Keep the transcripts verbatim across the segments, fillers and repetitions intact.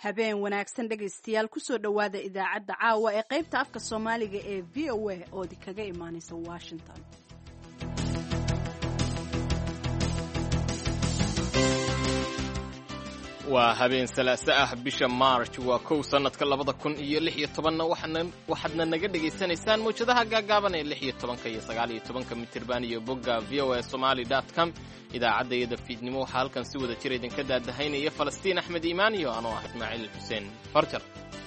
habeen wanaagsan dhegaystayaal kusoo dhowaada idaacadda caawa ee qaybta afka soomaaliga ee v o a oo kaga imaanaysa washington. waa habeen salaaso ah bisha maarj waa kow sannadka labada kun iyo lix iyo tobanna waxaadna naga dhegaysanaysaan mawjadaha gaagaaban ee lix iyo tobanka iyo sagaal iyo tobanka mitirban iyo bogga v o a somali dot com. idaacadda iyada fiidnimo waxaa halkan si wada jir idinka daadahaynaya falastiin axmed iimaan iyo anoo ah ismaaciil xuseen farjar.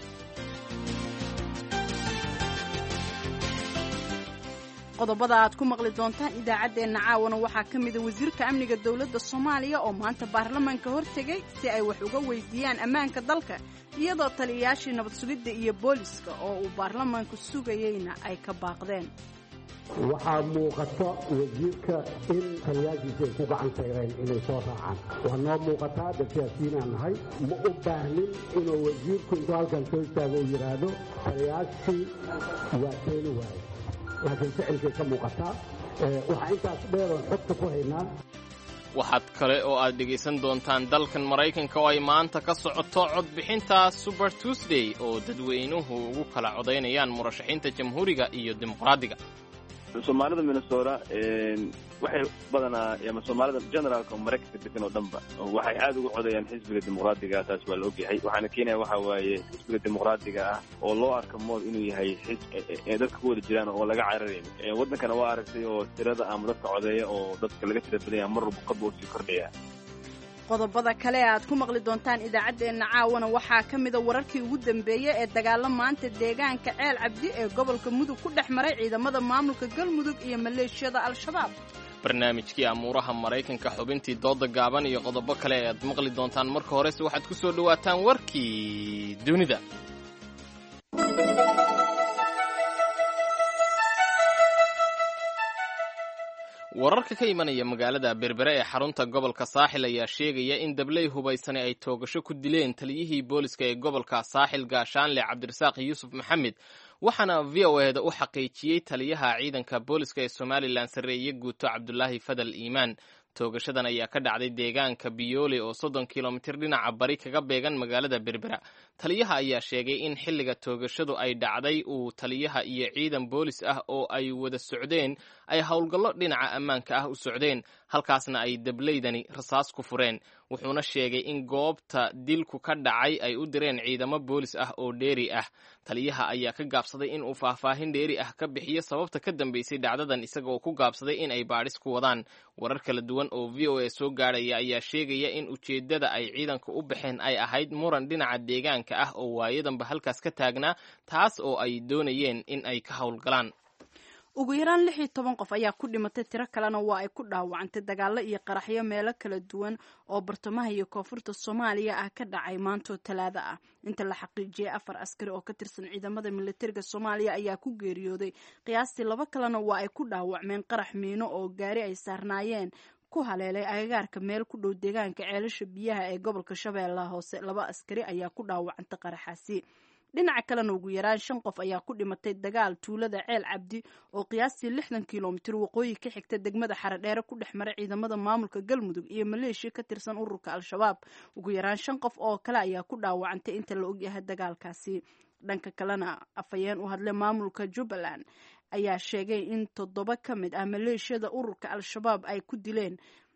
qodobada aad ku maqli doontaan idaacaddeenna caawana waxaa ka mida wasiirka amniga dowladda soomaaliya oo maanta baarlamaanka hortegay si ay wax uga weydiiyaan ammaanka dalka iyadoo taliyayaashii nabad sugidda iyo booliska oo uu baarlamaanku sugayeyna ay ka baaqdeen. waxaa muuqata wasiirka in taliyaashiisa ay ku gacan sayreen inay soo raacaan. waa noo muuqataa dad siyaasiyiinaan nahay ma u baahnin inuu wasiirku intuu halkan soo istaago uu yidhaahdo taliyaashii waa keeni waaye, laakiin ficilkay ka muuqataa. waxaa intaas dheeroon xogta ku haynaa. waxaad kale oo aad dhegaysan doontaan dalkan maraykanka oo ay maanta ka socoto codbixinta Super Tuesday oo dadweynuhu ugu kala codaynayaan murashaxiinta jamhuuriga iyo dimuqraadiga. soomaalida minnesota waxay badanaa ama soomaalida generaalka maraykanka degan oo dhanba waxay aad ugu codayaan xisbiga dimuqraadiga. taas waa la ogyahay. waxaana keenaya waxa waaye xisbiga dimuqraadiga ah oo loo arka mood inuu yahay xisbi dadka ku wada jiraan oo laga cararayn. waddankana waa aragtay oo tirada ama dadka codeeya oo dadka laga tira badanya mar walba qadba u sii kordhaya. qodobada kale aad ku maqli doontaan idaacaddeenna caawana waxaa ka mida wararkii ugu dambeeyey ee dagaalo maanta deegaanka ceel cabdi ee gobolka mudug ku dhex maray ciidamada maamulka galmudug iyo maleeshiyada al-shabaab. barnaamijkii amuuraha maraykanka, xubintii dooda gaaban iyo qodobo kale ee aad maqli doontaan. marka horese waxaad ku soo dhowaataan warkii dunida. wararka ka imanaya magaalada berbere ee xarunta gobolka saaxil ayaa sheegaya in dabley hubaysani ay toogasho ku dileen taliyihii booliska ee gobolka saaxil gaashaanle cabdirasaaq yuusuf maxamed, waxaana v o e da u xaqiijiyey taliyaha ciidanka booliska ee somalilan sarreeye guuto cabdulaahi fadal iimaan. toogashadan ayaa ka dhacday deegaanka biyoole oo soddon kilomitir dhinaca bari kaga beegan magaalada berbera. taliyaha ayaa sheegay in xilliga toogashadu ay dhacday uu taliyaha iyo ciidan boolis ah oo ay wada socdeen ay howlgallo dhinaca ammaanka ah u socdeen, halkaasna ay dableydani rasaas ku fureen. wuxuuna sheegay in goobta dilku ka dhacay ay u direen ciidamo boolis ah oo dheeri ah. taliyaha ayaa ka gaabsaday in uu faahfaahin dheeri ah ka bixiyo sababta ka dambeysay dhacdadan, isaga oo ku gaabsaday in ay baadhis ku wadaan. warar kala duwan oo v o a soo gaadhaya ayaa sheegaya in ujeeddada ay ciidanka u baxeen ay ahayd muran dhinaca deegaanka ah oo waayadanba halkaas ka taagnaa, taas oo ay doonayeen in ay ka howlgalaan. ugu yaraan lix iyo toban qof ayaa ku dhimatay, tiro kalena waa ay ku dhaawacantay dagaallo iyo qaraxyo meelo kala duwan oo bartamaha iyo koonfurta soomaaliya ah ka dhacay maantoo talaado ah. inta la xaqiijiyey afar askari oo ka tirsan ciidamada militariga soomaaliya ayaa ku geeriyooday, qiyaastii laba kalena waa ay ku dhaawacmeen qarax miino oo gaari ay saarnaayeen ku haleelay agagaarka meel ku dhow deegaanka ceelasha biyaha ee gobolka shabeellaha hoose. laba askari ayaa ku dhaawacantay qaraxaasi. dhinaca kalena ugu yaraan shan qof ayaa ku dhimatay dagaal tuulada ceel cabdi oo qiyaastii lixdan kilomitir waqooyi ka xigta degmada xaradheere ku dhex maray ciidamada maamulka galmudug iyo maleeshiya ka tirsan ururka al-shabaab. ugu yaraan shan qof oo kale ayaa ku dhaawacantay inta la ogyahay dagaalkaasi. dhanka kalena afhayeen u hadlay maamulka jubbaland ayaa sheegay in toddoba ka mid ah maleeshiyada ururka al-shabaab ay ku dileen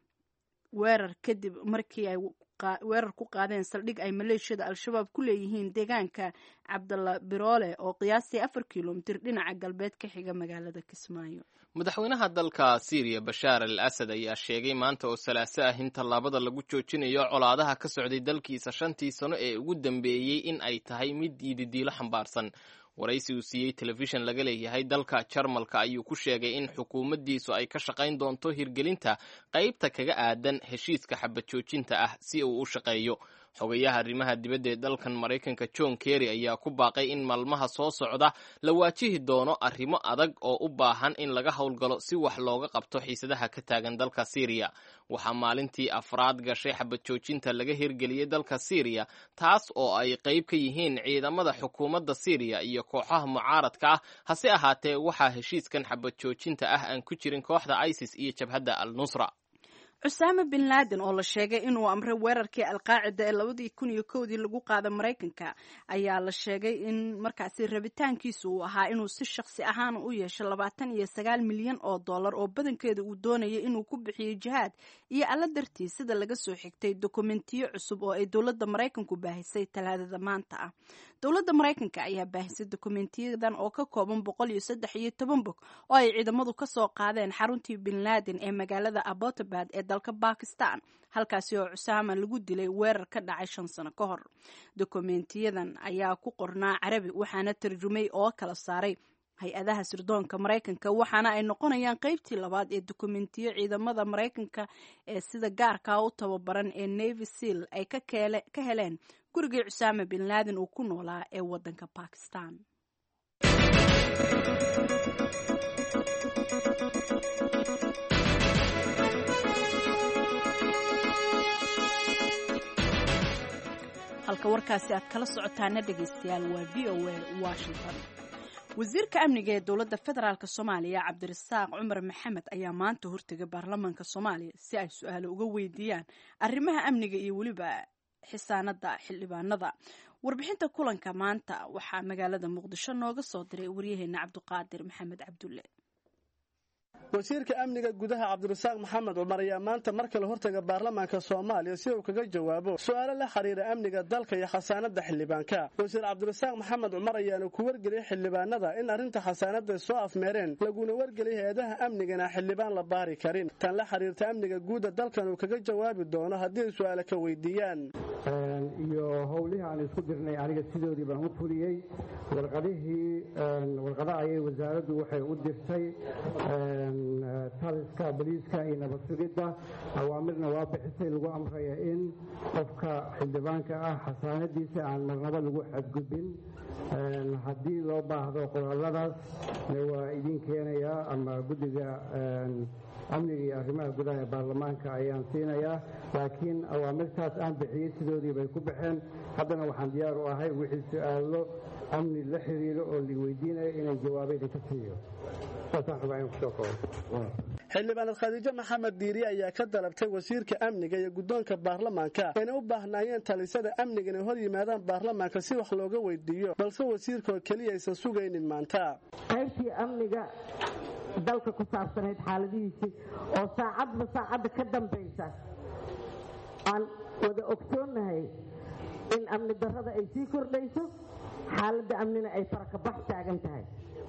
weerar kadib markii ay weerar ku qaadeen saldhig ay maleeshiyada al-shabaab ku leeyihiin deegaanka cabdalla biroole oo qiyaastii afar kilomitir dhinaca galbeed ka xiga magaalada kismaayo. madaxweynaha dalka Syria Bashar al-Assad ayaa sheegay maanta oo salaaso ah in tallaabada lagu joojinayo colaadaha ka socday dalkiisa shantii sano ee ugu dambeeyey in ay tahay mid diididiilo xambaarsan. waraysi uu siiyey telefishan laga leeyahay dalka Jarmalka ayuu ku sheegay in xukuumaddiisu ay ka shaqayn doonto hirgelinta qaybta kaga aadan heshiiska xabad joojinta ah si uu u shaqeeyo. xogayaha arrimaha dibadda ee dalkan Maraykanka John Kerry ayaa ku baaqay in maalmaha soo socda la waajihi doono arrimo adag oo u baahan in laga howlgalo si wax looga qabto xiisadaha ka taagan dalka Syria. waxaa maalintii afraad gashay xabad joojinta laga hirgeliyey dalka Syria, taas oo ay qayb ka yihiin ciidamada xukuumadda Syria iyo kooxaha mucaaradka ah. hase ahaatee waxaa heshiiskan xabad joojinta ah aan ku jirin kooxda ISIS iyo jabhadda al-Nusra. cusaama bin laaden oo la sheegay inuu amray weerarkii alqaacida ee labadii kun iyo kowdii lagu qaaday maraykanka ayaa la sheegay in markaasi rabitaankiisu uu ahaa inuu si shakhsi ahaan u yeesho labaatan iyo sagaal milyan oo dollar oo badankeeda uu doonayay inuu ku bixiyo jihaad iyo alla dartiis sida laga soo xigtay dokumentiyo cusub oo ay dowladda maraykanku baahisay talaadada maanta ah dowladda maraykanka ayaa baahisay dokumentiyadan oo ka kooban boqol iyo saddex iyo toban bog oo ay ciidamadu ka soo qaadeen xaruntii bin laaden ee magaalada abbottabad ee dalka Bakistan halkaasi oo Cusaama lagu dilay weerar ka dhacay shan sano ka hor dokumentiyadan ayaa ku qornaa Carabi waxaana tarjumay oo kala saaray hay-adaha sirdoonka Maraykanka waxaana ay noqonayaan qaybtii labaad ee dokumentiyo ciidamada Maraykanka ee sida gaarka u tababaran ee Navy SEAL ay ka keele ka heleen gurigii Cusaama bin Laaden uu ku noolaa ee wadanka Pakistan. halka warkaasi aad kala socotaana dhegeystayaal waa V O A Washington. wasiirka amniga ee dowladda federaalk Soomaaliya Cabdirasaaq Cumar Maxamed ayaa maanta hortagay baarlamaanka Soomaaliya si ay su'aalo uga weydiiyaan arrimaha amniga iyo waliba xisaanada xildhibaanada. warbixinta kulanka maanta waxaa magaalada Muqdisho nooga soo diray wariyaheena Cabduqaadir Maxamed Cabdulle. wasiirka amniga gudaha Cabdirasaaq Maxamed Cumar ayaa maanta mar kale hortaga baarlamaanka Soomaaliya si uu kaga jawaabo su'aalo la xiriira amniga dalka iyo xasaanada xildhibaanka. wasiir Cabdirasaaq Maxamed Cumar ayaa ku wargeliyay xildhibaanada in arinta xasaanada soo afmeereen laguna wargeliyay hay'adaha amnigana xildhibaan la baari karin tan la xiriirta amniga guud dalkan uu kaga jawaabi doono haddii su'aalo ka weydiiyaan iyo howlihi aan isku dirnay aniga sidoodii baan u fuliyay warqadihii warqadaha ay wasaaraddu waxay u dirtay taliska booliiska iyo nabad sugidda awaamirna waa bixisay lagu amraya in qofka xildhibaanka ah xasaanadiisa aan marnaba lagu xadgudbin haddii loo baahdo qoraaladaas waa idin keenayaa ama guddiga amniga iyo arrimaha gudaha ee baarlamaanka ayaan siinayaa laakiin awaamirtaas aan bixiyey sidoodii bay ku baxeen haddana waxaan diyaar u ahay wixii su'aalo amni la xiriiro oo la weydiinayo inaan jawaabayda ka siiyo xildhibaanad Khadiija Maxamed Diiri ayaa ka dalabtay wasiirka amniga iyo guddoonka baarlamaanka inay u baahnaayeen talisada amniga inay hor yimaadaan baarlamaanka si wax looga weydiiyo balse wasiirka oo kaliya aysan sugaynin maanta qaybtii amniga dalka ku saabsanayd xaaladihiisii oo saacadba saacadda ka dambaysa aan wada ogsoonahay in amni darrada ay sii kordhayso xaaladda amnina ay farakabax taagan tahay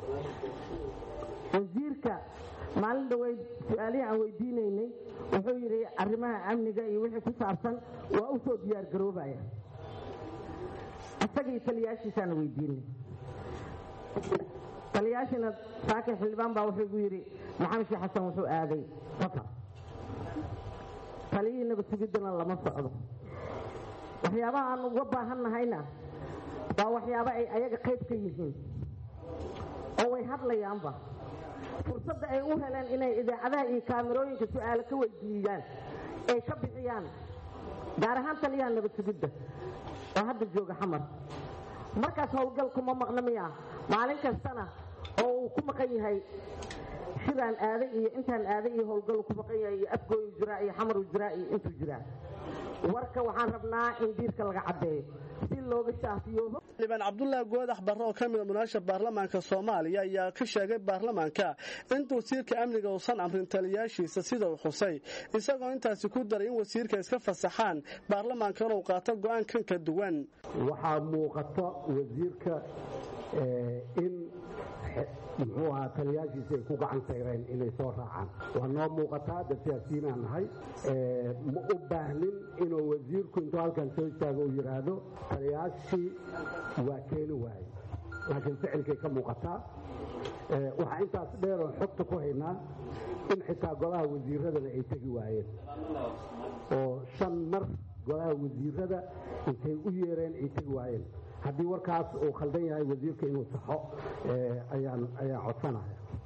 wasiirka maalin dhaweyd su'aalihii aan weydiinaynay wuxuu yidhi arrimaha amniga iyo wixii ku saabsan waa u soo diyaar garoobaya isagii taliyaashiisaana weydiinay taliyaashina saakin xildhibaan baa wuxuu igu yidhi maxamed sheekh xasan wuxuu aaday qatar taliyihii nabad sugiddana lama socdo waxyaabaha aan uga baahan nahayna waa waxyaabo ay ayaga qayb ka yihiin oo way hadlayaanba fursadda ay u heleen inay idaacadaha iyo kaamirooyinka su'aalo ka weydiiyaan ay ka bixiyaan gaar ahaan taliyaha nabad sugidda oo hadda jooga xamar markaas howlgal kuma maqna miya maalin kastana oo uu ku maqan yahay sidaan aaday iyo intaan aaday iyo howlgal ku maqan yahay iyo afgooyu jiraa iyo xamaru jiraa iyo intuu jiraa warka waxaan rabnaa in diirka laga caddeeyo si looga shaafiyoobo xildhibaan Cabdullaahi Goodax Barre oo ka mid ah munaasha baarlamaanka Soomaaliya ayaa ka sheegay baarlamaanka in wasiirka amniga uusan amrin taliyaashiisa sida uu xusay isagoo intaasi ku daray in wasiirka iska fasaxaan baarlamaanka uu qaato go'aan kan ka duwan waxaa muuqata wasiirka in muxuu ahaa taliyaashiisa ay ku gacan sayreen inay soo raacaan waa noo muuqataa dad siyaasiyiinaan nahay ma u baahnin inuu wasiirku intuu halkan soo istaago uu yidhaahdo taliyaashii waa keeni waaye laakiin ficilkay ka muuqataa waxaa intaas dheeroon xogta ku haynaa in xitaa golaha wasiiradana ay tegi waayeen oo shan mar golaha wasiirada intay u yeereen ay tegi waayeen haddii warkaas uu khaldan yahay wasiirka inuu saxo ayaan ayaan codsanaya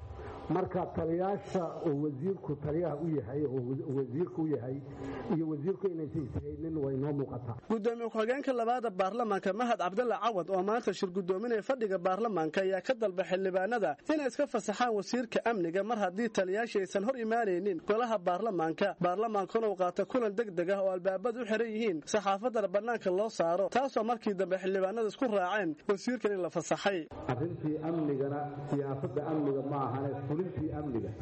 marka taliyaasha oo wasiirku taliyaha u yahay oo wasiirku u yahay iyo wasiirku inaysan isahaynin way noo muuqataa. gudoomiye ku-xigeenka labaada baarlamaanka mahad cabdalla cawad oo maanta shir gudoominaya fadhiga baarlamaanka ayaa ka dalba xildhibaanada inay iska fasaxaan wasiirka amniga mar haddii taliyaasha aysan hor imaanaynin golaha baarlamaanka baarlamaankuna uu qaato kulan degdeg ah oo albaabada u xiran yihiin saxaafadana bannaanka loo saaro taasoo markii dambe xildhibaanada isku raaceen wasiirkan in la fasaxay. arrintii amnigana siyaasadda amniga ma ahane fulintii amniga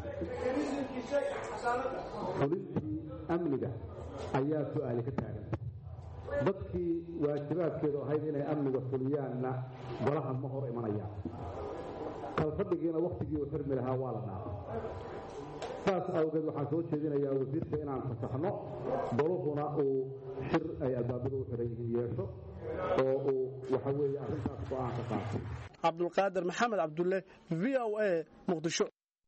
fulintii amniga ayaa su-aali ka taagan. dadkii waajibaadkeedu ahayd inay amniga fuliyaanna golaha ma hor imanayaan. kalfadhigiina waktigii uu xirmi lahaa waa la dhaafay. saas awgeed waxaan soo jeedinayaa wasiirka inaan fasaxno goluhuna uu xir ay albaabada u xiran yihiin yeesho oo uu waxa weeye arrintaas go-aan ka qaatay. cabdulqaadir maxamed cabdulle v o a muqdisho.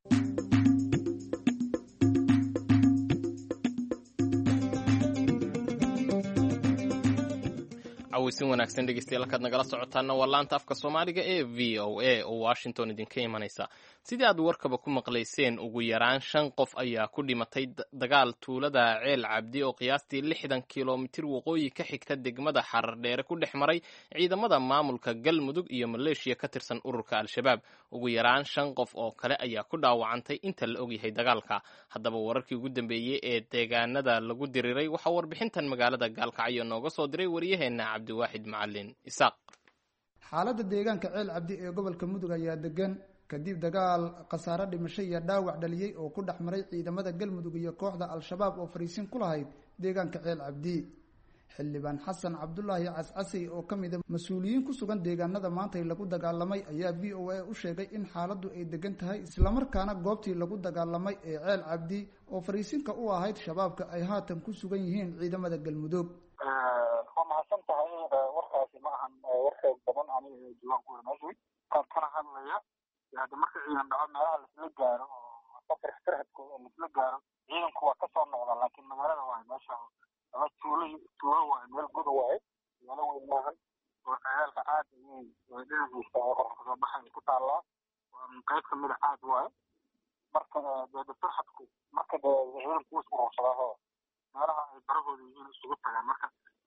cawaysin wanaagsan dhegeystayaal halkaad nagala socotaana waa laanta afka soomaaliga ee v o a oo washington idinka imanaysa. sidii aad warkaba ku maqlayseen ugu yaraan shan qof ayaa ku dhimatay dagaal tuulada ceel cabdi oo qiyaastii lixdan kilomitir waqooyi ka xigta degmada xarardheere ku dhex maray ciidamada maamulka galmudug iyo maleeshiya ka tirsan ururka al-shabaab. ugu yaraan shan qof oo kale ayaa ku dhaawacantay inta la ogyahay dagaalka. haddaba wararkii ugu dambeeyey ee deegaanada lagu diriiray waxaa warbixintan magaalada gaalkacyo nooga soo diray waryaheena cabdiwaaxid macalin isaaq. xaaladda deegaanka ceel cabdi ee gobolka mudug ayaa degan kadib dagaal khasaare dhimasho iyo dhaawac dhaliyey oo ku dhex maray ciidamada galmudug iyo kooxda al-shabaab oo fariisin ku lahayd deegaanka ceel cabdi. xildhibaan xasan cabdulaahi cascasey oo ka mid a mas-uuliyiin ku sugan deegaanada maantay lagu dagaalamay ayaa v o a u sheegay in xaaladdu ay degan tahay islamarkaana goobtii lagu dagaalamay ee ceel cabdi oo fariisinka u ahayd shabaabka ay haatan ku sugan yihiin ciidamada galmudug. waa mahadsan tahay warkaasi ma ahan war xoog badan aniga diiwaanku meeshay kan kana hadlaya hadda marka ciidan dhaco meelaha laisla gaaro oo safar firxadku laisla gaaro ciidanku waa kasoo noqda laakiin magaalada waa meesha ama tuulo tuulo waa meel guda waaye meelo weyn maahan oo ciyaalka aad ayay dhinaciisa qorka kasoo baxay ku taallaa qayb kamida aad waaye marka dee firxadku marka dee ciidanku wuu isku ruursadaa oo meelaha ay barahooda yihiin isugu tagaan marka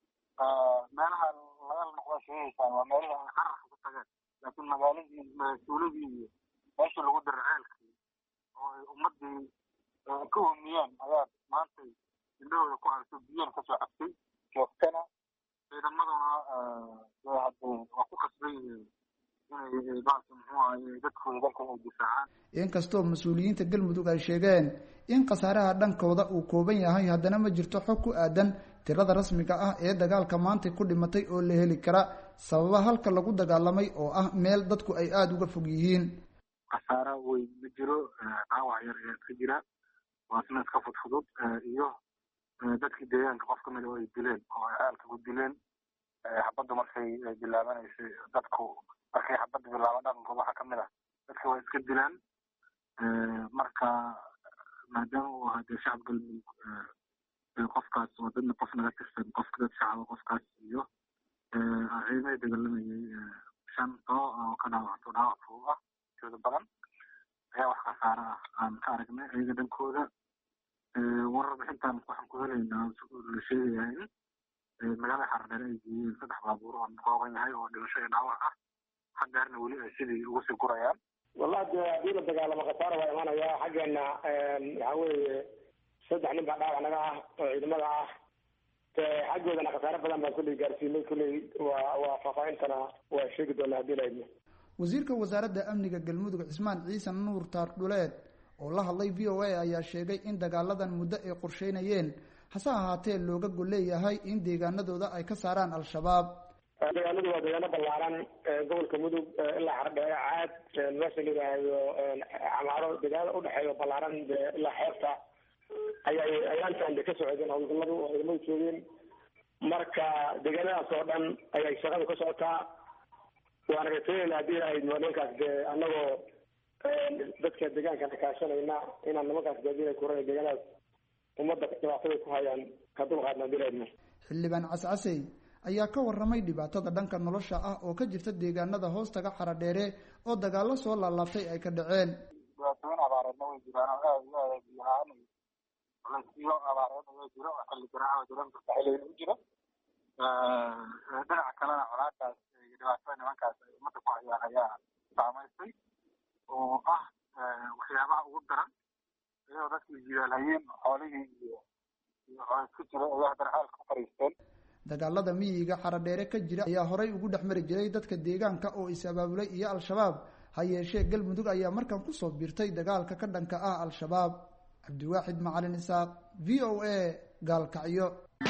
meelaha laga noqda sheegaysaan waa meelaha ay cararka ku tageen laakiin magaaladii tuuladii iyo meeshii lagu dira ceelkii oo ay ummadii ka hoomiyeen ayaa maantay indhahooda ku aragtay biyan kasoo cabtay joogtana ciidamaduna hade waa ku kasban yihiin inay baalka muxuu ahaye dadkooda dalka ay difaacaan. inkastoo mas-uuliyiinta galmudug ay sheegeen in khasaaraha dhankooda uu kooban yahay haddana ma jirto xog ku aadan tirada rasmiga ah ee dagaalka maantay ku dhimatay oo la heli kara sababa halka lagu dagaalamay oo ah meel dadku ay aada uga fog yihiin. khasaara weyn ma jiro, dhaawac yar ayaa ka jira waasna iska fudfudud iyo dadkii deegaanka qof kamid oo ay dileen oo ay aalka ku dileen xabadda markay bilaabanaysay dadku markay xabadda bilaaban dhaqanka waxaa kamid ah dadka waa iska dilaan marka maadaama uu ahaa dee shacab galmudug qofkaas oo dadna qof naga tirsan qofka dad shacaba qofkaas iyo ciidamada dagaalamayay shan too oo ka dhaawacto dhaawac fudud ah tooda badan ayaa wax khasaara ah aan ka aragnay ayaga dhankooda. warar bixintaan waxaan ku helaynaa la sheegayaa in magaalada xardheere ay geeyeen saddex baabuur oo kooban yahay oo dhimasho iyo dhaawac ah xaggaarna weli ay sidii ugu sii gurayaan. wallahi dee haddii la dagaalamo khasaara waa imanayaa xaggeena waxaa weeye saddex nin baa dhaawac naga ah oo ciidamada ah xaggoodana khasaare badan baan kulley gaarsiinay kulley waa waa faahfaahintana waa sheegi doonaa haddii la idmo. wasiirka wasaaradda amniga galmudug cismaan ciise nuur taardhuleed oo la hadlay v o a ayaa sheegay in dagaaladan muddo ay qorsheynayeen hase ahaatee looga gol leeyahay in deegaanadooda ay ka saaraan al-shabaab. deegaanadu waa deegaano ballaaran gobolka mudug ilaa xardheere caad meesha la yidhaahdo camaaro deegaanada udhexeeya ballaaran ilaa xeebta ayay ayaantan ka socdeen howlgalladu oo ciidamadu joogeen marka deegaanadaas oo dhan ayay shaqadu ka socotaa. waana rajaynayna haddii ay nimankaas dee annagoo dadka deegaankana kaashanayna inaan nimankaas gaadina kuran deegaanadaas ummadda dhibaatada ku hayaan ka dulqaadna haddii la idmo. xildhibaan cascasey ayaa ka warramay dhibaatada dhanka nolosha ah oo ka jirta deegaanada hoostaga xaradheere oo dagaallo soo laalaabtay ay ka dhaceen. dhibaatooyin abaar abaareedna way jiraan oo aad iyo aad biyo la-aan iyo culaysyo abaareed ayaa jiro oo xilli garaaca jiran karta xilligan u jiro dhinaca kalena colaadaas iyo dhibaatada nimankaas ay ummadda ku hayaan ayaa saamaysay oo ah waxyaabaha ugu daran iyadoo dadkii jidaalhayeen xoolihii iyo iyo colays ku jira ayaa haddana xaalka ku fariisteen dagaalada miyiga xaradheere ka jira ayaa horay ugu dhex mari jiray dadka deegaanka oo is-abaabulay iyo al-shabaab ha yeeshee galmudug ayaa markan kusoo biirtay dagaalka ka dhanka ah al-shabaab cabdiwaaxid macalin isaaq v o a gaalkacyo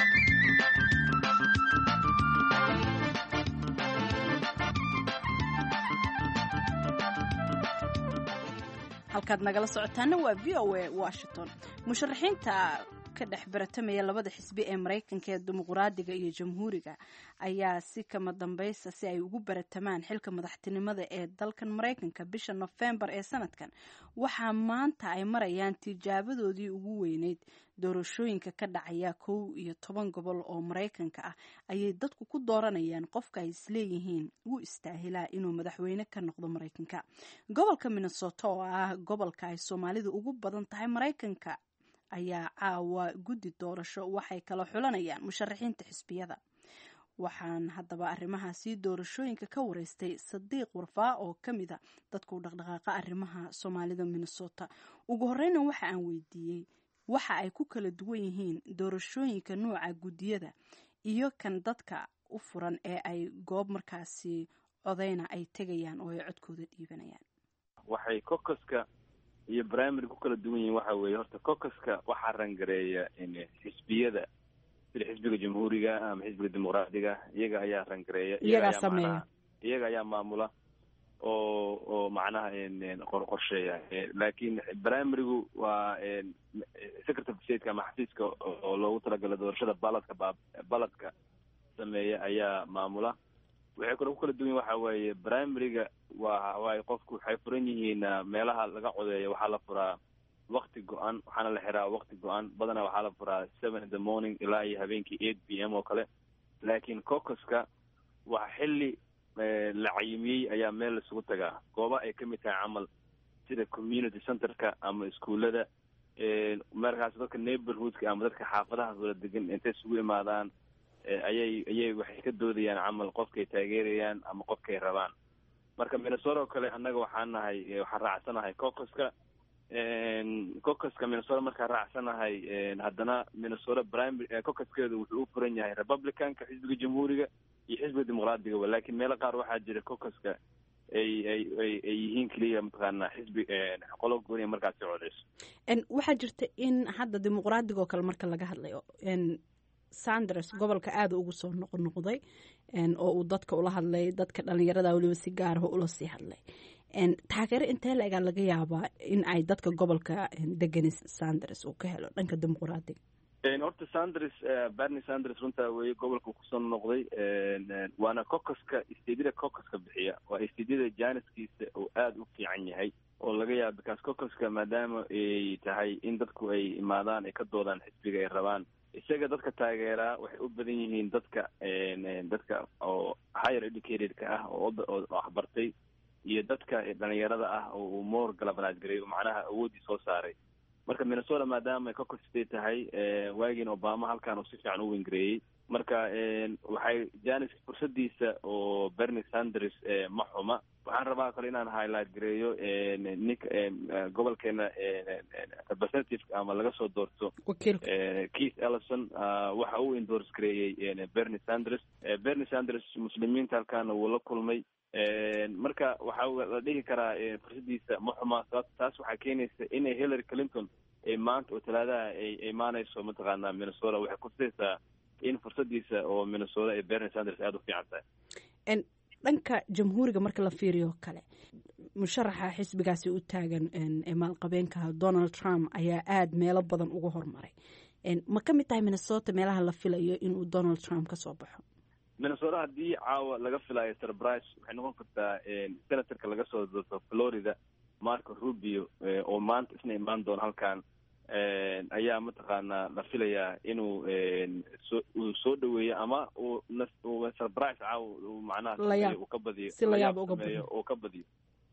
halkaad nagala socotaana waa v o a washington musharaxiinta ka dhex baratamaya labada xisbi ee maraykanka ee dimuqraadiga iyo jamhuuriga ayaa si kama dambaysa si ay ugu baratamaan xilka madaxtinimada ee dalkan maraykanka bisha nofembar ee sanadkan waxaa maanta ay marayaan tijaabadoodii ugu weyneyd doorashooyinka ka dhacaya kow iyo toban gobol oo maraykanka ah ayay dadku ku dooranayaan qofka ay isleeyihiin wuu istaahilaa inuu madaxweyne ka noqdo maraykanka gobolka minnesota oo ah gobolka ay soomaalidu ugu badan tahay maraykanka ayaa caawa guddi doorasho waxay kala xulanayaan musharaxiinta xisbiyada waxaan haddaba arrimahaasi doorashooyinka ka wareystay sadiiq warfaa oo ka mid a dadku dhaqdhaqaaqa arrimaha soomaalida minnesota ugu horeyna waxa aan weydiiyey waxa ay ku kala duwan yihiin doorashooyinka nooca guddiyada iyo kan dadka u furan ee ay goob markaasi codeyna ay tegayaan oo ay codkooda dhiibanayaan. waxay kokoska iyo primary ku kala duwan yihiin waxa weeye horta kokoska waxaa rangareeya in xisbiyada sida xisbiga jamhuuriga ama xisbiga dimuqraadiga iyaga ayaa rangareeya iyaga sameeya iyaga ayaa maamula oo oo macnaha qorsheeya laakiin primarygu waa secretary of state ama xafiiska oo loogu talagalay doorashada baladka baladka sameeya ayaa maamula. waxay kale ku kala duwan waxa weeye primaryga waa waay qofku waxay furan yihiin meelaha laga codeeyo waxaa la furaa wakti go-an waxaana la xiraa wakti go-an badanaa waxaa la furaa seven in the morning ilaa iyo habeenkii eight p m oo kale laakiin cocoska waa xilli la cayimiyey ayaa meel laisugu tagaa gooba ay kamid tahay camal sida community centerka ama iskuullada markaas dadka neighborhoodka ama dadka xaafadahaas wala degan intay isugu imaadaan ayay ayay waxay ka doodayaan camal qofkay taageerayaan ama qofkay rabaan. marka minnesota oo kale annaga waxaan nahay waxaan raacsanahay cocoska cocoska minnesota markaan raacsanahay haddana minnesota primary cocoskeedu wuxuu u furan yahay republicanka xisbiga jamhuuriga iyo xisbiga dimuqraadiga laakiin meelo qaar waxaa jira cocoska ay ay ay ay yihiin keliya mataqaanaa xisbi qolo gooniya markaas si codeyso. waxaa jirta in hadda dimuqraadiga oo kale marka laga hadlayo Sanders gobolka aada ugu soo noqnoqday oo uu dadka ula hadlay dadka dhalinyarada waliba si gaar ah ula sii hadlay taageero intee la-eg laga yaabaa in ay dadka gobolka degan Sanders uu ka helo dhanka dimuqraadiga. horta Sanders Bernie Sanders runta way gobolka kusoo noqday waana cocoska isteedida cocoska bixiya waa isteedida janiskiisa oo aada u fiican yahay oo laga yaabo because cocoska maadaama ay tahay in dadku ay imaadaan ay ka doodaan xisbiga ay rabaan isaga dadka taageeraa waxay u badan yihiin dadka dadka oo higher educatedka ah oo waxbartay iyo dadka dhalinyarada ah oo uu more galabanaad garay macnaha awoodii soo saaray. marka minnesota maadaama ay caucus state tahay waagiin obama halkaan uu si fiican u wengareeyey marka waxay janis fursadiisa oo Bernie Sanders ma xuma. waxaan rabaa kale inaan highlight gareeyo nik gobolkeena representative ama laga soo doorto Keith Ellison waxa uu endorse gareeyey Bernie Sanders. Bernie Sanders muslimiinta halkaan wuu la kulmay marka waxa la dhihi karaa fursadiisa ma xuma. taas waxaa keenaysa inay Hillary Clinton ay maanta oo talaadaha ay imaanayso mataqaanaa Minnesota waxay kusaysaa in fursadiisa oo Minnesota ay Bernie Sanders aada u fiican tahay. dhanka jamhuuriga marka la fiiriyo kale musharaxa xisbigaasi u taagan maalqabeenka Donald Trump ayaa aada meelo badan uga hormaray ma ka mid tahay Minnesota meelaha la filayo inuu Donald Trump ka soo baxo. Minnesota haddii caawa laga filayo surprise waxay noqon kartaa senatorka laga soo doorto Florida Marco Rubio oo maanta isna imaan doona halkan ayaa mataqaanaa la filayaa inuu uu soo dhaweeyo ama uu surprise caawa uu macnaha uu ka badiyo si la yaab uga badiyo uu ka badiyo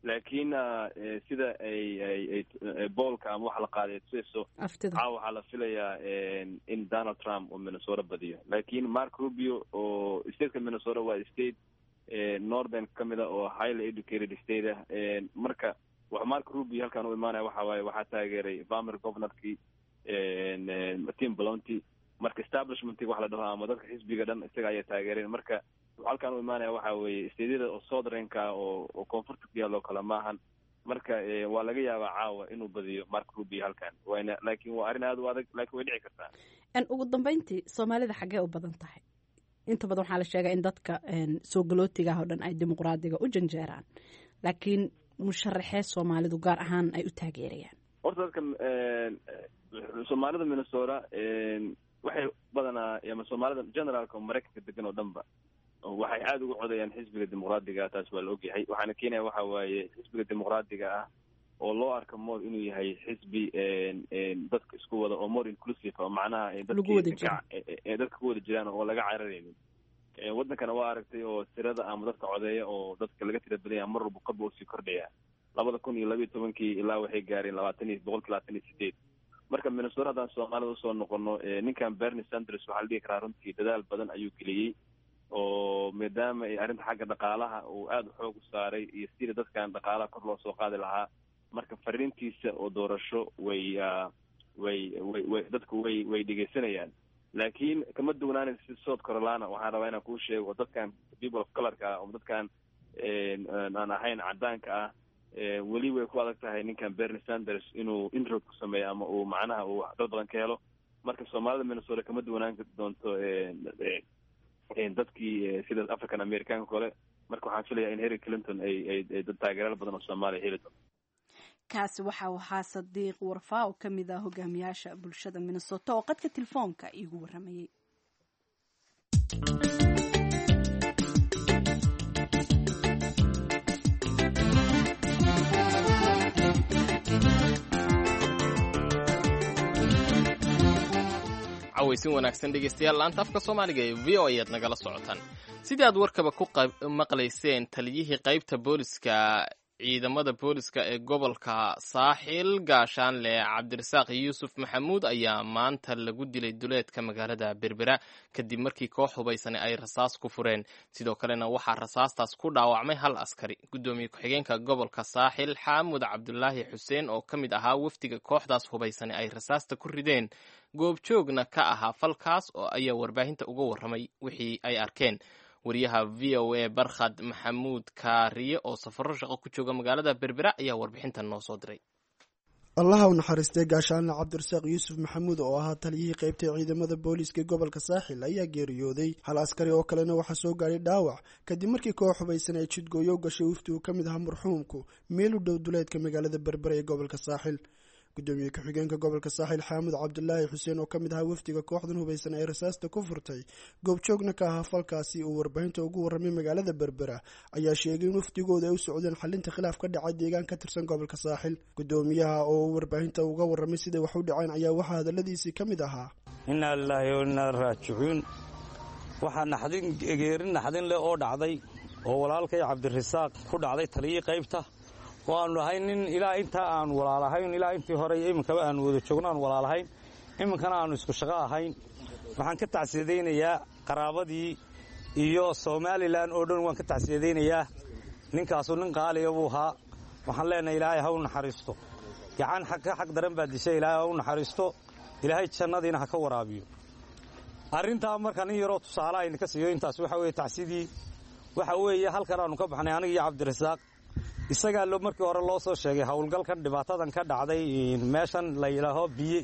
laakiin sida ay ay boolka ama waxa la qaaday tusayso caawa waxaa la filayaa in Donald Trump oo Minnesota badiyo laakiin Mark Rubio oo stateka Minnesota waa state northern kamida oo highly educated state ah marka wax Mark Rubio halkan u imaanaya waxa waaye waxaa taageeray former governorkii Tim Pawlenty marka establishmentii wax la dhaho ama dadka xisbiga dhan isaga ayaa taageereen marka halkan u imaanaya waxa weeye steedyada oo southernka oo oo koonfurta ku yaalo kala maahan marka waa laga yaabaa caawa inuu badiyo Mark Rubio halkan wayna laakiin waa arrin aad u adag laakiin way dhici kartaa in ugu dambeyntii Soomaalida xagee u badan tahay inta badan waxaa la sheegaa in dadka soo galootiga oo dhan ay dimuqraadiga u janjeeraan laakiin musharaxee Soomaalidu gaar ahaan ay u taageerayaan horta dadka Soomaalida Minnesota waxay badanaa ama Soomaalida generalka Mareykanka degan oo dhanba waxay aad ugu codayaan xisbiga dimuqraadiga taas waa la ogyahay waxaana keenaya waxa waaye xisbiga dimuqraadiga ah oo loo arko more inuu yahay xisbi dadka isku wada oo more inclusive oo macnaha dadka ku wada jiraan oo laga cararaynin wadankana waa aragtay oo tirada ama dadka codeeya oo dadka laga tira badan yahay mar walba qab oo sii kordhaya labada kun iyo laba iyo tobankii ilaa waxay gaareen labaatan iyo boqolkiiba labaatan iyo sideed marka Minnesota haddaan Soomaalida usoo noqono ninkan Bernie Sanders waxaa la dhihi karaa runtii dadaal badan ayuu geliyey oo maadaama ay arrinta xagga dhaqaalaha uu aada xoog u saaray iyo sidii dadkan dhaqaalaha kor loo soo qaadi lahaa marka fariintiisa oo doorasho way way way way dadku way way dhegeysanayaan laakiin kama duwanaanin si South Carolina waxaan rabaa inaan kuu sheego dadkan people of color-ka oo dadkan aan ahayn cadaanka ah weli way ku adag tahay ninkan Bernie Sanders inuu inroad ku sameeyo ama uu macnaha uu dad badan ka helo marka Soomaalida Minnesota kama duwanaan doonto dadkii sida African American kale marka waxaan filayaa in Hillary Clinton ay ay dad taageero badan oo Soomaaliya heli doonto kaasi waxa uu ahaa Sadiiq Warfaa oo kamid ah hogaamiyaasha bulshada Minnesota oo qadka telefoonka iigu waramayay aweysin wanaagsan dhegeystayaal laanta afka Soomaaliga ee V O A ayaad nagala socotaan sidii aad warkaba ku maqlayseen taliyihii qaybta booliska ciidamada booliska ee gobolka Saaxil Gaashaanle Cabdirasaaq Yuusuf Maxamuud ayaa maanta lagu dilay duleedka magaalada Berbera kadib markii koox hubaysan ay rasaas ku fureen sidoo kalena waxaa rasaastaas ku dhaawacmay hal askari gudoomiye ku-xigeenka gobolka Saaxil Xaamud Cabdullaahi Xuseen oo kamid ahaa wafdiga kooxdaas hubaysan ay rasaasta ku rideen goobjoogna ka ahaa falkaas oo ayaa warbaahinta uga waramay wixii ay arkeen wariyaha V O A Barkhad Maxamuud Kaariye oo safaro shaqo ku jooga magaalada Berbera ayaa warbixintan noo soo diray allaha u naxariistay Gaashaanle Cabdirasaaq Yuusuf Maxamuud oo ahaa taliyihii qaybta ciidamada booliska gobolka Saaxil ayaa geeriyooday hal askari oo kalena waxa soo gaaray dhaawac kadib markii koox hubaysan ay jidgooyo gashay wafdi uu kamid ahaa marxuumku meel u dhow duleedka magaalada Berbera ee gobolka Saaxil gudoomiye ku-xigeenka gobolka Saaxil Xaamud Cabdullaahi Xuseen oo kamid ahaa wafdiga kooxdan hubaysan ay rasaasta ku furtay goobjoogna ka ahaa falkaasi uu warbaahinta ugu waramay magaalada Berbera ayaa sheegay in wafdigooda ay u socdeen xalinta khilaaf ka dhacay deegaan ka tirsan gobolka Saaxil gudoomiyaha oo warbaahinta uga waramay sida wax u dhaceen ayaa waxa hadaladiisii kamid ahaa inna lillahi wa inna ilaihi raaji'uun waxa naxdin geerin naxdin leh oo dhacday oo walaalkay Cabdirasaaq ku dhacday taliyii qaybta waanu ahayn in ilaa inta aan walaalahayn ilaa intii hore iminka aan wada joognaan walaalahayn iminkana aanu isku shaqo ahayn waxaan ka tacsiideynayaa qaraabadii iyo Soomaaliland oo dhan waan ka tacsiideynayaa ninkaasu nin qaaliya buu ahaa waxaan leenahay ilaahay ha u naxariisto gacan xaq xaq daran baa dishay ilaahay ha u naxariisto ilaahay jannadiina ha ka waraabiyo arrinta markaan in yaro tusaale ay ka siiyo intaas waxa weeye tacsiidii waxa weeye halkan aanu ka baxnay aniga iyo Cabdirasaaq isaga loo markii hore loo soo sheegay hawlgalkan dhibaatadan ka dhacday meeshan la yiraahdo biyo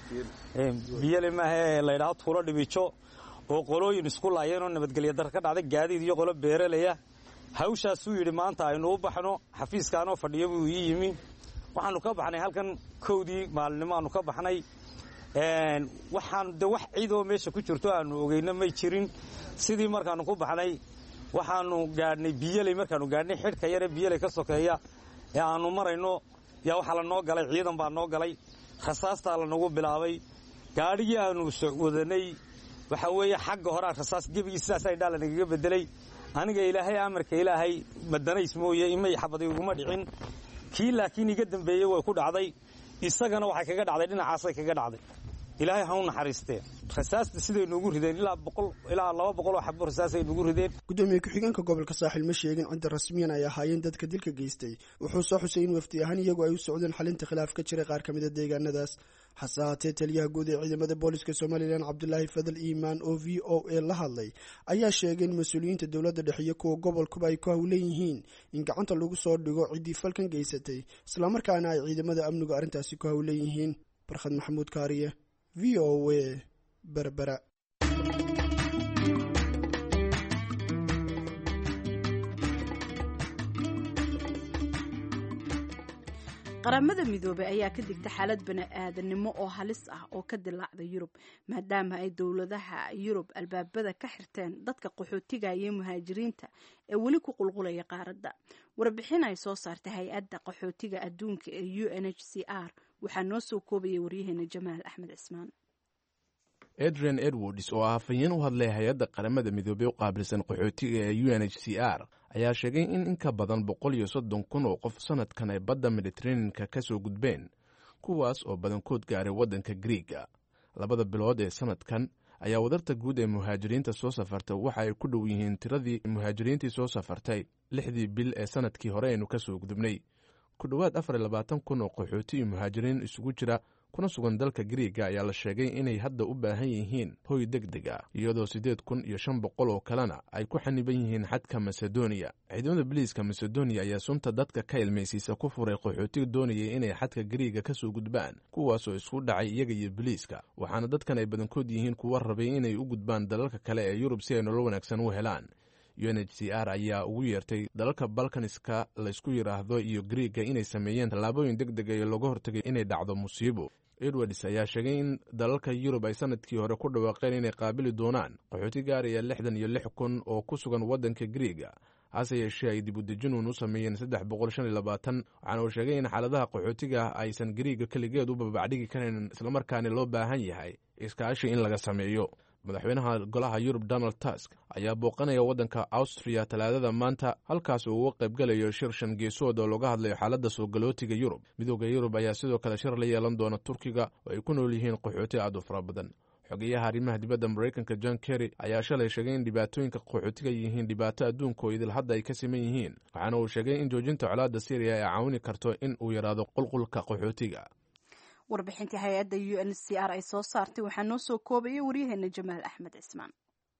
biyo lemaha la yiraahdo tuulo dhibijo oo qolooyin isku laayeen oo nabadgelyo dar ka dhacday gaadiid iyo qolo beeralaya hawshaas uu yiri maanta aynu u baxno xafiiskan oo fadhiyo buu yimi waxaanu ka baxnay halkan koodii maalnimo aanu ka baxnay een waxaan de wax ciid oo meesha ku jirto aanu ogeyna may jirin sidii markaanu ku baxnay waxaanu gaadhnay biyalay markaanu gaadhnay xidhka yare biyalay ka sokeeya ee aanu marayno yaa waxa la noo galay ciidan baa noo galay rasaasta la nagu bilaabay gaadhigii aanu wadanay waxa weeye xagga hore rasaas gebigiisa sidaas ay dhalan igaga bedelay aniga ilaahay amarka ilaahay madanays mooye imay xabadi uguma dhicin kii laakiin iga dambeeyey way ku dhacday isagana waxay kaga dhacday dhinacaasay kaga dhacday ilaahay ha u naxariistee rasaasta siday noogu rideen ilaa boqol ilaa laba boqol oo xabo rasaasay noogu rideen gudoomiye ku-xigeenka gobolka saaxil ma sheegin cidda rasmiyan ay ahaayeen dadka dilka geystay wuxuu soo xusay in wafdi ahaan iyagu ay u socdeen xalinta khilaaf ka jiray qaar ka mid a deegaanadaas hase haatee taliyaha guud ee ciidamada booliska somalilan cabdulaahi fadal iimaan oo v o a la hadlay ayaa sheegay in mas-uuliyiinta dowladda dhexe iyo kuwa gobolkuba ay ku hawlan yihiin in gacanta lagu soo dhigo ciddii falkan geysatay islamarkaana ay ciidamada amnigu arrintaasi ku hawlan yihiin barkhad maxamuud kaariye v o a berbera qaramada midoobay ayaa ka digta xaalad bani-aadanimo oo halis ah oo ka dilaacda yurub maadaama ay dowladaha yurub albaabada ka xirteen dadka qaxootiga iyo muhaajiriinta ee weli ku qulqulaya qaaradda warbixin ay soo saartay hay-adda qaxootiga adduunka ee u n h c r waxaa noo soo koobayay waryaheena jamaal axmed cismaan adrian edwards oo ah hafayeen u hadlay hay-adda qaramada midoobey u qaabilsan qaxootiga ee u n h c r ayaa sheegay in in ka badan boqol iyo soddon kun oo qof sanadkan ay badda mediteraneanka ka soo gudbeen kuwaas oo badankood gaaray waddanka griiga labada bilood ee sanadkan ayaa wadarta guud ee muhaajiriinta soo safarta waxa ay ku dhow yihiin tiradii muhaajiriintii soo safartay lixdii bil ee sanadkii hore aynu ka soo gudubnay ku dhowaad afar iyo labaatan kun oo qaxooti iyo muhaajiriin isugu jira kuna sugan dalka griiga ayaa la sheegay inay hadda u baahan yihiin hoy deg deg ah iyadoo siddeed kun iyo shan boqol oo kalena ay ku xaniban yihiin xadka masedoniya ciidamada biliiska masedoniya ayaa sunta dadka ka ilmaysiisa ku furay qaxootiga doonayay inay xadka griiga ka soo gudbaan kuwaasoo isku dhacay iyaga iyo biliiska waxaana dadkan ay badankood yihiin kuwa rabay inay u gudbaan dalalka kale ee yurub si ay nolol wanaagsan u helaan u n h c r ayaa ugu yeertay dalalka balkaniska laysku yidhaahdo iyo griiga inay sameeyeen tallaabooyin deg deg ee looga hortagay inay dhacdo musiibo edwards ayaa sheegay in dalalka yurub ay sanadkii hore ku dhawaaqeen inay qaabili doonaan qaxooti gaaraya lixdan iyo lix kun oo ku sugan waddanka griiga hase yeeshee ay dib u dejinuun u sameeyeen saddex boqol shan iyo labaatan waxaana uu sheegay in xaaladaha qaxootiga aysan griiga keligeed u babacdhigi karayn islamarkaana loo baahan yahay iskaashi in laga sameeyo madaxweynaha golaha yurub donald tusk ayaa booqanaya waddanka austriya talaadada maanta halkaas uu uga qaybgalayo shir shan geesood oo looga hadlayo xaaladda soo galootiga yurub midooda yurub ayaa sidoo kale shir la yeelan doona turkiga oo ay ku nool yihiin qaxooti aad u fara badan xogeyaha arrimaha dibadda maraykanka john kerry ayaa shalay sheegay in dhibaatooyinka qaxootiga yihiin dhibaato adduunka oo idil hadda ay ka siman yihiin waxaana uu sheegay in joojinta colaadda syriya ay caawini karto in uu yaraado qulqulka qaxootiga warbixintii hay-adda u n c r ay soo saartay waxaa noo soo koobayay waryaheena jamaal axmed cismaan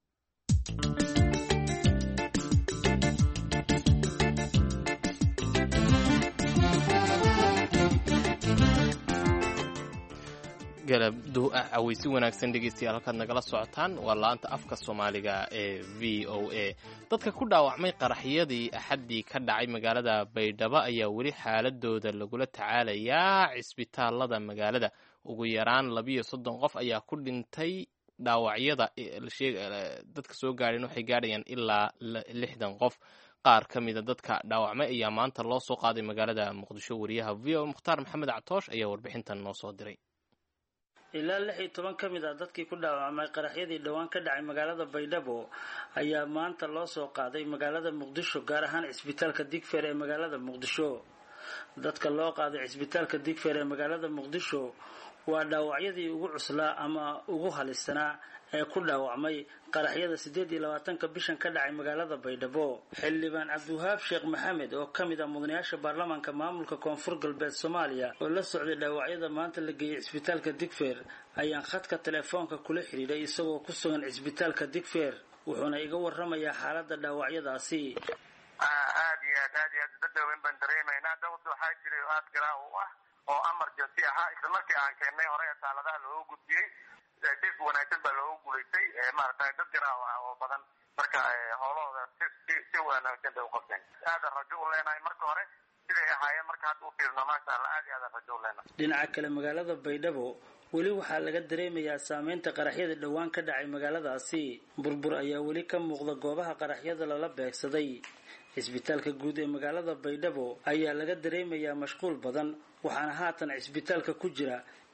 galabdu ah cawaysi wanaagsan dhegeystayaal halkaad nagala socotaan waa laanta afka soomaaliga ee v o a dadka ku dhaawacmay qaraxyadii axaddii ka dhacay magaalada baydhabo ayaa weli xaaladooda lagula tacaalayaa cisbitaalada magaalada ugu yaraan labiyo soddon qof ayaa ku dhintay dhaawacyada dadka soo gaadheen waxay gaadhayaan ilaa lixdan qof qaar ka mida dadka dhaawacmay ayaa maanta loo soo qaaday magaalada muqdisho wariyaha v o mukhtaar maxamed catoosh ayaa warbixintan noo soo diray ilaa lix iyo toban ka mid ah dadkii ku dhaawacmay qaraxyadii dhowaan ka dhacay magaalada baydhabo ayaa maanta loo soo qaaday magaalada muqdisho gaar ahaan cisbitaalka digfeer ee magaalada muqdisho dadka loo qaaday cisbitaalka digfeer ee magaalada muqdisho waa dhaawacyadii ugu cuslaa ama ugu halisanaa ee ku dhaawacmay qaraxyada siddeed iyo labaatanka bishan ka dhacay magaalada baydhabo xildhibaan cabdiwahaab sheekh maxamed oo ka mid ah mudanayaasha baarlamaanka maamulka koonfur galbeed soomaaliya oo la socday dhaawacyada maanta la geeyey cisbitaalka digfeer ayaan khadka telefoonka kula xidhiidhay isagoo ku sugan cisbitaalka digfeer wuxuuna iga warramayaa xaaladda dhaawacyadaasi aad iyo aad aad iyo aad dadweyn baan dareemaynaa dawda waxaa jiray aad garaa u ah oo emergency ahaa isla markii aan keennay hore ee taaladaha looga gudbiyey si wanaagsan baa looga guulaystay maaragtay dad garaaw ah oo badan marka howlahooda si si wanaagsan bay u qabteen aadan rajo u leenahay marka hore siday ahaayeen marka hadda u fiirno maasha allah aad iyo aadan rajo u leenahay dhinaca kale magaalada baydhabo weli waxaa laga dareemayaa saameynta qaraxyada dhowaan ka dhacay magaaladaasi burbur ayaa weli ka muuqda goobaha qaraxyada lala beegsaday cisbitaalka guud ee magaalada baydhabo ayaa laga dareemayaa mashquul badan waxaana haatan cisbitaalka ku jira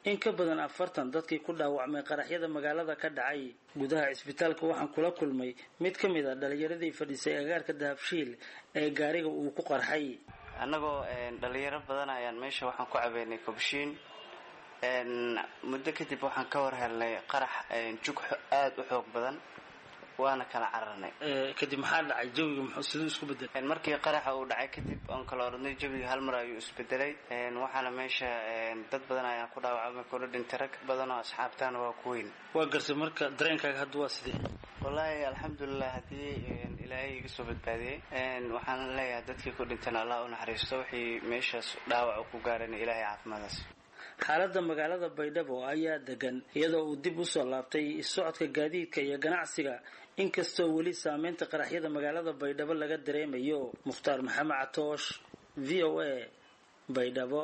in ka badan afartan dadkii ku dhaawacmay qaraxyada magaalada ka dhacay. gudaha cisbitaalka waxaan kula kulmay mid ka mid ah dhalinyaradii fadhisay agaarka dahabshiil ee gaariga uu ku qarxay. annagoo dhalinyaro badan ayaan meesha waxaan ku cabeynay kobshiin muddo kadib waxaan ka war helnay qarax jug aad u xoog badan waana kala cararnay. kadib maxaa dhacay jawiga muxuu siduu isku bedelay? markii qaraxa uu dhacay kadib aan kala oranay jawiga hal mar ayuu isbedelay waxaana meesha dad badan ayaan ku dhaawacmay kula dhintay rag badan oo asxaabtaana waa ku weyn. waa garsay marka dareenkaaga hadda waa sidee? wallaahi alxamdulilah haddii ilaahay iga soo badbaadiyey waxaan leeyahay dadkii ku dhintan allah u naxariisto wixii meeshaas dhaawac ku gaarana ilaahay caafimaadaas. xaaladda magaalada baydhabo ayaa degan iyadoo uu dib u soo laabtay socodka gaadiidka iyo ganacsiga inkastoo weli saameynta qaraxyada magaalada baydhabo laga dareemayo. mukhtaar maxamed catoosh v o a baydhabo.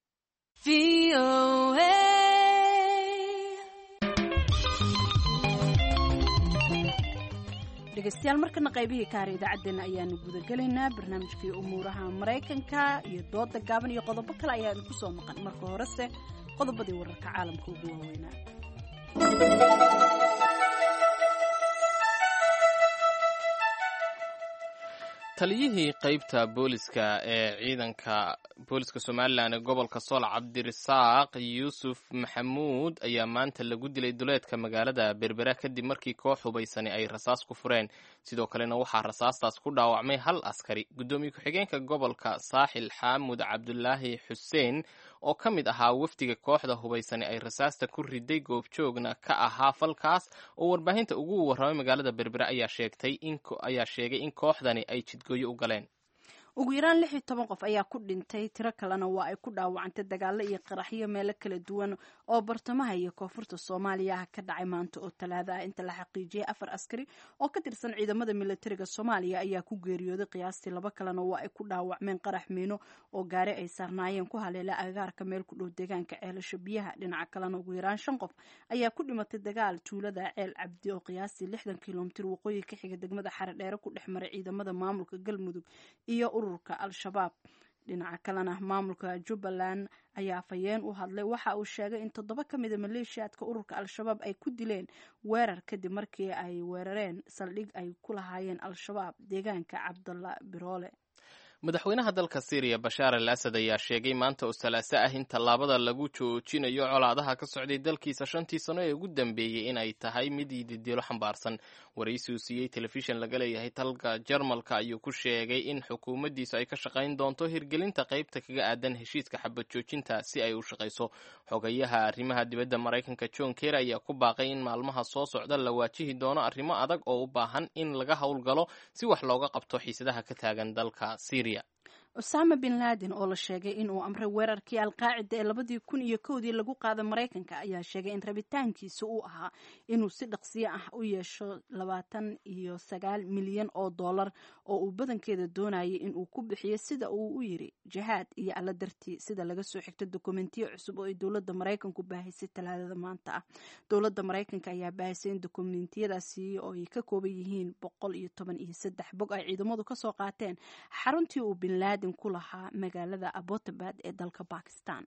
dhegeystayaal markana qaybihii kaara idaacaddeenna ayaanu gudagelaynaa barnaamijkii umuuraha maraykanka iyo dooda gaaban iyo qodobo kale ayaa idinku soo maqan. marka horese qodobadii wararka caalamka ugu waaweynaa. taliyihii qaybta booliska ee ciidanka booliska somalilan ee gobolka sool cabdirasaaq yuusuf maxamuud ayaa maanta lagu dilay duleedka magaalada berbera kadib markii koox hubaysani ay rasaas ku fureen. sidoo kalena waxaa rasaastaas ku dhaawacmay hal askari. guddoomiye ku-xigeenka gobolka saaxil xaamud cabdulaahi xuseen oo ka mid ahaa wafdiga kooxda hubaysani ay rasaasta ku riday goobjoogna ka ahaa falkaas oo warbaahinta ugu warramay magaalada berbera ayaa sheegtay in ayaa sheegay in kooxdani ay jidgooyo u galeen. ugu yaraan lix iyo toban qof ayaa ku dhintay, tiro kalena waa ay ku dhaawacantay dagaalo iyo qaraxyo meelo kala duwan oo bartamaha iyo koonfurta soomaaliya ah ka dhacay maanta oo talaado ah. inta la xaqiijiyay afar askari oo ka tirsan ciidamada militariga soomaaliya ayaa ku geeriyooday, qiyaastii laba kalena waa ay ku dhaawacmeen qarax miino oo gaari ay saarnaayeen ku haleela agaarka meel ku dhow deegaanka ceelasho biyaha. dhinaca kalena ugu yaraan shan qof ayaa ku dhimatay dagaal tuulada ceel cabdi oo qiyaastii lixdan kilomitir waqooyi ka xiga degmada xaredheere ku dhex maray ciidamada maamulka galmudug iyo ururka al-shabaab. dhinaca kalena maamulka jubbaland ayaa afhayeen u hadlay waxa uu sheegay in toddoba ka mida maleeshiyaadka ururka al-shabaab ay ku dileen weerar kadib markii ay weerareen saldhig ay ku lahaayeen al-shabaab deegaanka cabdalla biroole. madaxweynaha dalka syriya bashaar al asad ayaa sheegay maanta oo salaaso ah in tallaabada lagu joojinayo colaadaha ka socday dalkiisa shantii sano ee ugu dambeeyey in ay tahay mid ididiilo xambaarsan. waraysi uu siiyey telefishin laga leeyahay dalka jarmalka ayuu ku sheegay in xukuumaddiisu ay ka shaqayn doonto hirgelinta qaybta kaga aadan heshiiska xabad joojinta si ay u shaqayso. xogayaha arrimaha dibadda maraykanka john kerry ayaa ku baaqay in maalmaha soo socda la waajihi doono arrimo adag oo u baahan in laga howlgalo si wax looga qabto xiisadaha ka taagan dalka syriya. Osama bin Laden oo la sheegay in uu amray weerarkii al-qaacida ee labadii kun iyo kowdii lagu qaaday Mareykanka ayaa sheegay in rabitaankiisa uu ahaa inuu si dhaqsiyo ah u yeesho labaatan iyo sagaal milyan oo dollar oo uu badankeeda doonayay in uu ku bixiyo sida uu u yiri jihaad iyo alla dartii, sida laga soo xigtay dokumentiyo cusub oo ay dowladda Mareykanku baahisay talaadada maanta ah. dowladda Mareykanka ayaa baahisay in dokumentiyadaasi oo ay ka kooban yihiin boqol iyo toban iyo saddex bog ay ciidamadu ka soo qaateen xaruntii uu bin Laden ku lahaa magaalada Abbottabad ee dalka Pakistan.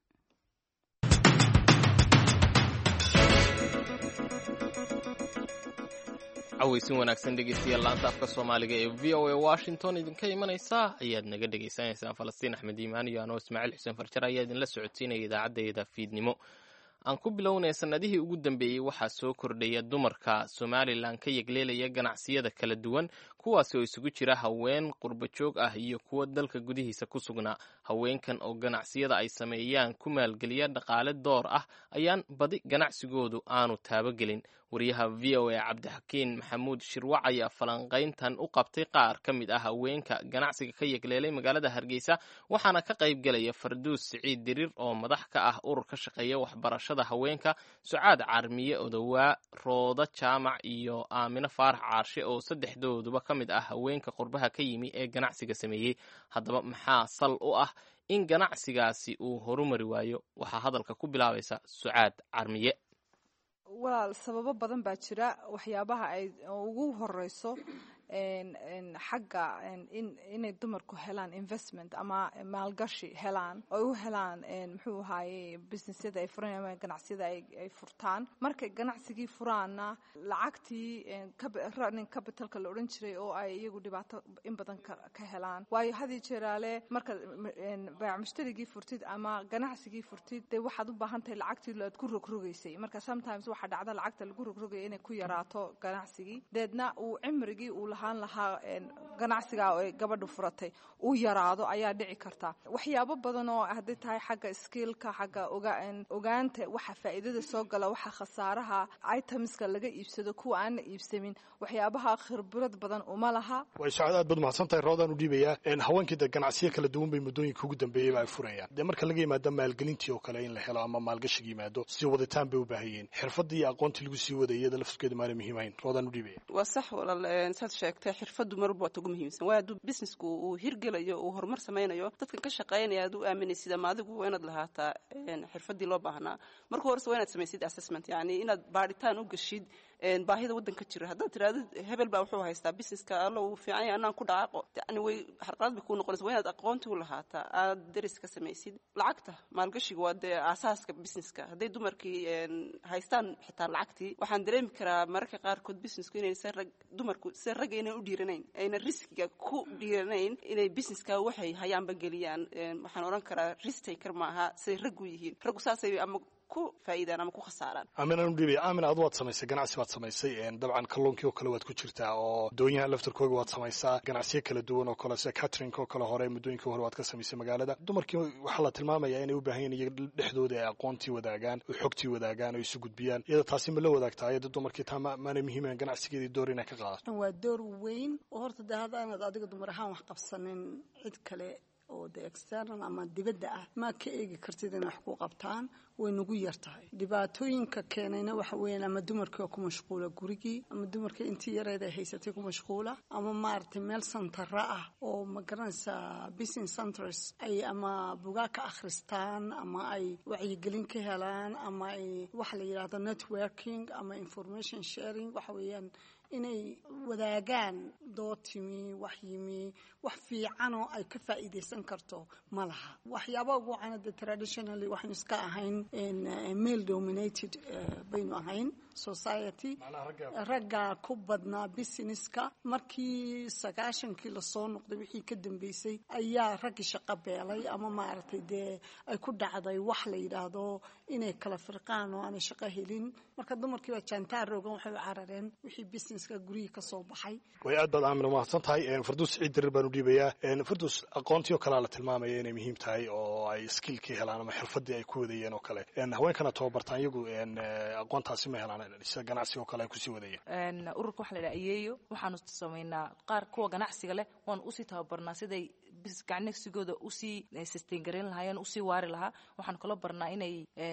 cawaysin wanaagsan dhegeystayaal laanta afka Soomaaliga ee V O A Washington idinka imanaysa ayaad naga dhegeysanaysaan. Falastiin Axmed Iimaan iyo anoo Ismaaciil Xuseen Farjar ayaa idinla socodsiinaya idaacaddeeda fiidnimo. aan ku bilownay sanadihii ugu dambeeyey waxaa soo kordhaya dumarka Somaliland ka yegleelaya ganacsiyada kala duwan, kuwaasi oo isugu jira haween qurba joog ah iyo kuwa dalka gudihiisa ku sugnaa. haweenkan oo ganacsiyada ay sameeyaan ku maalgeliya dhaqaale door ah ayaan badi ganacsigoodu aanu taabagelin. wariyaha V O A Cabdixakiin Maxamuud Shirwac ayaa falanqayntan u qabtay qaar ka mid ah haweenka ganacsiga ka yegleelay magaalada Hargeysa, waxaana ka qayb galaya Farduus Siciid Dirir oo madax ka ah urur ka shaqeeya waxbarashada haweenka, Sucaad Carmiye Odowaa, Rooda Jaamac iyo Aamina Faarax Caarshe oo saddexdooduba ka mid ah haweenka qurbaha ka yimi ee ganacsiga sameeyey. haddaba maxaa sal u ah in ganacsigaasi uu horumari waayo? waxaa hadalka ku bilaabaysa Sucaad Carmiye. walaal sababo badan baa jira. waxyaabaha ay ugu horeyso xagga inay dumarku helaan investment ama maalgashi helaan oo u helaan muxuu ahaaye businessyada ay furaan ama ganacsiyada ay furtaan markay ganacsigii furaana lacagtii running capitalka la odhan jiray oo ay iyagu dhibaato in badan ka helaan waayo hadii jeeraale marka baac mushtarigii furtid ama ganacsigii furtid dee waxaad u baahan tahay lacagtii aad ku rogrogaysay marka sometimes waxaa dhacda lacagta lagu rogrogaya inay ku yaraato ganacsigii deedna uu cimrigii uu lahaan lahaa ganacsiga oo gabadhu furatay uu yaraado ayaa dhici karta waxyaabo badan oo hadday tahay xagga skillka xagga ogaanta waxa faa'iidada soo gala waxa khasaaraha itemska laga iibsado kuwa aan iibsamin waxyaabaha khibrad badan uma laha way socod aad bad mahadsantahay roodaan u dhiibaya haweenkii ganacsiyo kala duwan bay muddooyinka ugu dambeeyay ay furayaan dee marka laga yimaado maalgelintii oo kale in la helo ama maalgashiga yimaado si waditaan bay u baahayeen xirfadii iyo aqoontii lagu sii wadayay iyada laftirkeedu maana muhiimayn roodaan u dhiibaya waa sax walaal saad sheegtay xirfadu mar walba ugu muhiimsan waa hadduu businessku uu hirgelayo uu horumar samaynayo dadka ka shaqaynaya aad u aaminaysid ama adigu waa inaad lahaataa xirfadii loo baahnaa marka horse waa inaad samaysid assessment yani inaad baadhitaan u gashid baahida wadanka jira haddaad tiraahdo hebel baa wuxuu haystaa businesska alla uu fiican yahay anaan ku dhaqaaqo yani way xarqalad bay kuu noqonaysa waa inaad aqoonti u lahaataa aad deris ka samaysid lacagta maalgashiga waa dee aasaaska businesska hadday dumarkii haystaan xitaa lacagtii waxaan dareemi karaa mararka qaarkood businessku inay se rag dumarku se ragga inay u dhiiranayn ayna riskiga ku dhiiranayn inay businesska waxay hayaanba geliyaan waxaan odhan karaa risk taker maaha siday raggu yihiin raggu saasay ama ku faa'iidaan ama ku khasaaraan aamin aan u dhiibay aamin aad waad samaysay ganacsi baad samaysay dabcan kalluunkii oo kale waad ku jirtaa oo doonyaha laftarkooga waad samaysaa ganacsiyo kala duwan oo kale sida catering oo kale hore muddooyinkii hore waad ka samaysay magaalada dumarkii waxaa la tilmaamayaa inay u baahan yihiin iyaga dhexdooda ay aqoontii wadaagaan oo xogtii wadaagaan oo isu gudbiyaan iyada taasi ma la wadaagtaa iyada dumarkii taa maana muhiimayn ganacsigeedii door inay ka qaadato waa door weyn oo horta dee haddaanad adiga dumar ahaan wax qabsanin cid kale oo de external ama dibadda ah ma ka eegi kartid inay wax ku qabtaan way nagu yar tahay dhibaatooyinka keenayna waxa weeyaan ama dumarkii ku mashquula gurigii ama dumarkii intii yareed ay haysatay ku mashquula ama maaragtay meel santara ah oo ma garanaysaa business centers ay ama bugaa ka akhristaan ama ay wacyigelin ka helaan ama ay waxa la yidhaahdo networking ama information sharing waxa weeyaan inay wadaagaan dood timi wax yimi wax fiican oo ay ka faa'iidaysan karto ma laha waxyaaba ugu canada traditionally waxaynu iska ahayn male dominated baynu ahayn society ragga ku badnaa businesska markii sagaashankii lasoo noqday wixii ka dambeysay ayaa raggii shaqo beelay ama maaragtay dee ay ku dhacday wax la yidhaahdo inay kala firqaan oo aanay shaqo helin marka dumarkii baa jaantaar roogan waxay u carareen wixii businesska gurigii ka soo baxay way aad baad aamin umahadsan tahay farduus ciid darir baan u dhiibayaa farduus aqoontii oo kalea la tilmaamaya inay muhiim tahay oo ay skillkii helaan ama xirfadii ay ku wadayeen oo kale haweenkana tababartaan iyagu aqoontaasi ma helaan sida ganacsiga oo kale ay kusii wadayeen ururka waxaa la yidhaha iyeeyo waxaanu samaynaa qaar kuwa ganacsiga leh waan usii tababarnaa siday ganacsigooda usii sustain garayn lahaayeen usii waari lahaa waxaan kaloo barnaa inay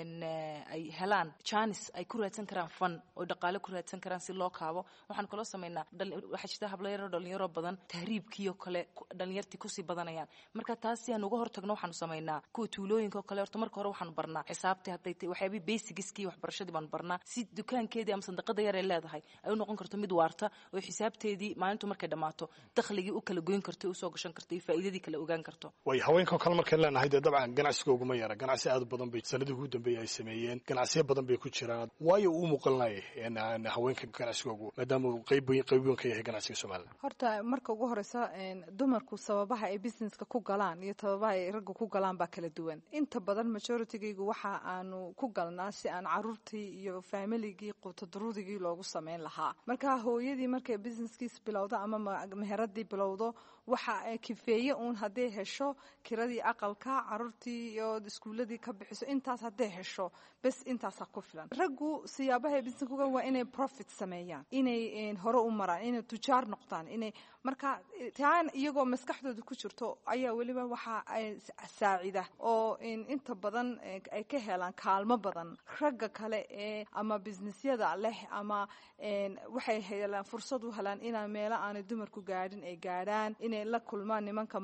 ay helaan janis ay ku raadsan karaan fan oo dhaqaale ku raadsan karaan si loo kaabo waxaan kaloo samaynaa waxaa jirta hablayaro dhalinyaro badan tahriibkii oo kale dhalinyartii kusii badanayaan marka taas si aan uga hortagno waxaanu samaynaa kuwa tuulooyinka oo kale horta marka hore waxaanu barnaa xisaabtii hadday tahay waxyaabii basicskii waxbarashadii baanu barnaa si dukaankeedii ama sandaqada yar ay leedahay ay u noqon karto mid waarta oo xisaabteedii maalintu markay dhammaato dakhligii u kala goyn karto usoo gashan karto iyo faa'iidadii kala ogaan karto way haweenkan kale markaan leenahay dee dabcan ganacsigoogu ma yara ganacsi aad u badan bay sanadii ugu dambeeyay ay sameeyeen ganacsiyo badan bay ku jiraan waayo uu muuqalanaya haweenka ganacsigoogu maadaama uu qayb qayb weyn ka yahay ganacsiga Soomaaliya horta marka ugu horeysa dumarku sababaha ay businesska ku galaan iyo sababaha ay raggu ku galaan baa kala duwan inta badan majoritigaygu waxa aanu ku galnaa si aan caruurtii iyo familigii qutadruudigii loogu sameyn lahaa marka hooyadii markay businesskiis bilowdo ama meheradii bilowdo waxa ay kifeeye uun hadday hesho kiradii aqalka caruurtii iyo iskuuladii ka bixiso intaas hadday hesho bes intaasaa ku filan raggu siyaabaha business ku waa inay profit sameeyaan inay hore u maraan inay tujaar noqdaan inay marka taan iyagoo maskaxdooda ku jirto ayaa weliba waxa ay saacida oo inta badan ay ka helaan kaalmo badan ragga kale ee ama businessyada leh ama waxay helaan fursad u helaan inay meelo aanay dumarku gaadhin ay gaadhaan inay la kulmaan nimanka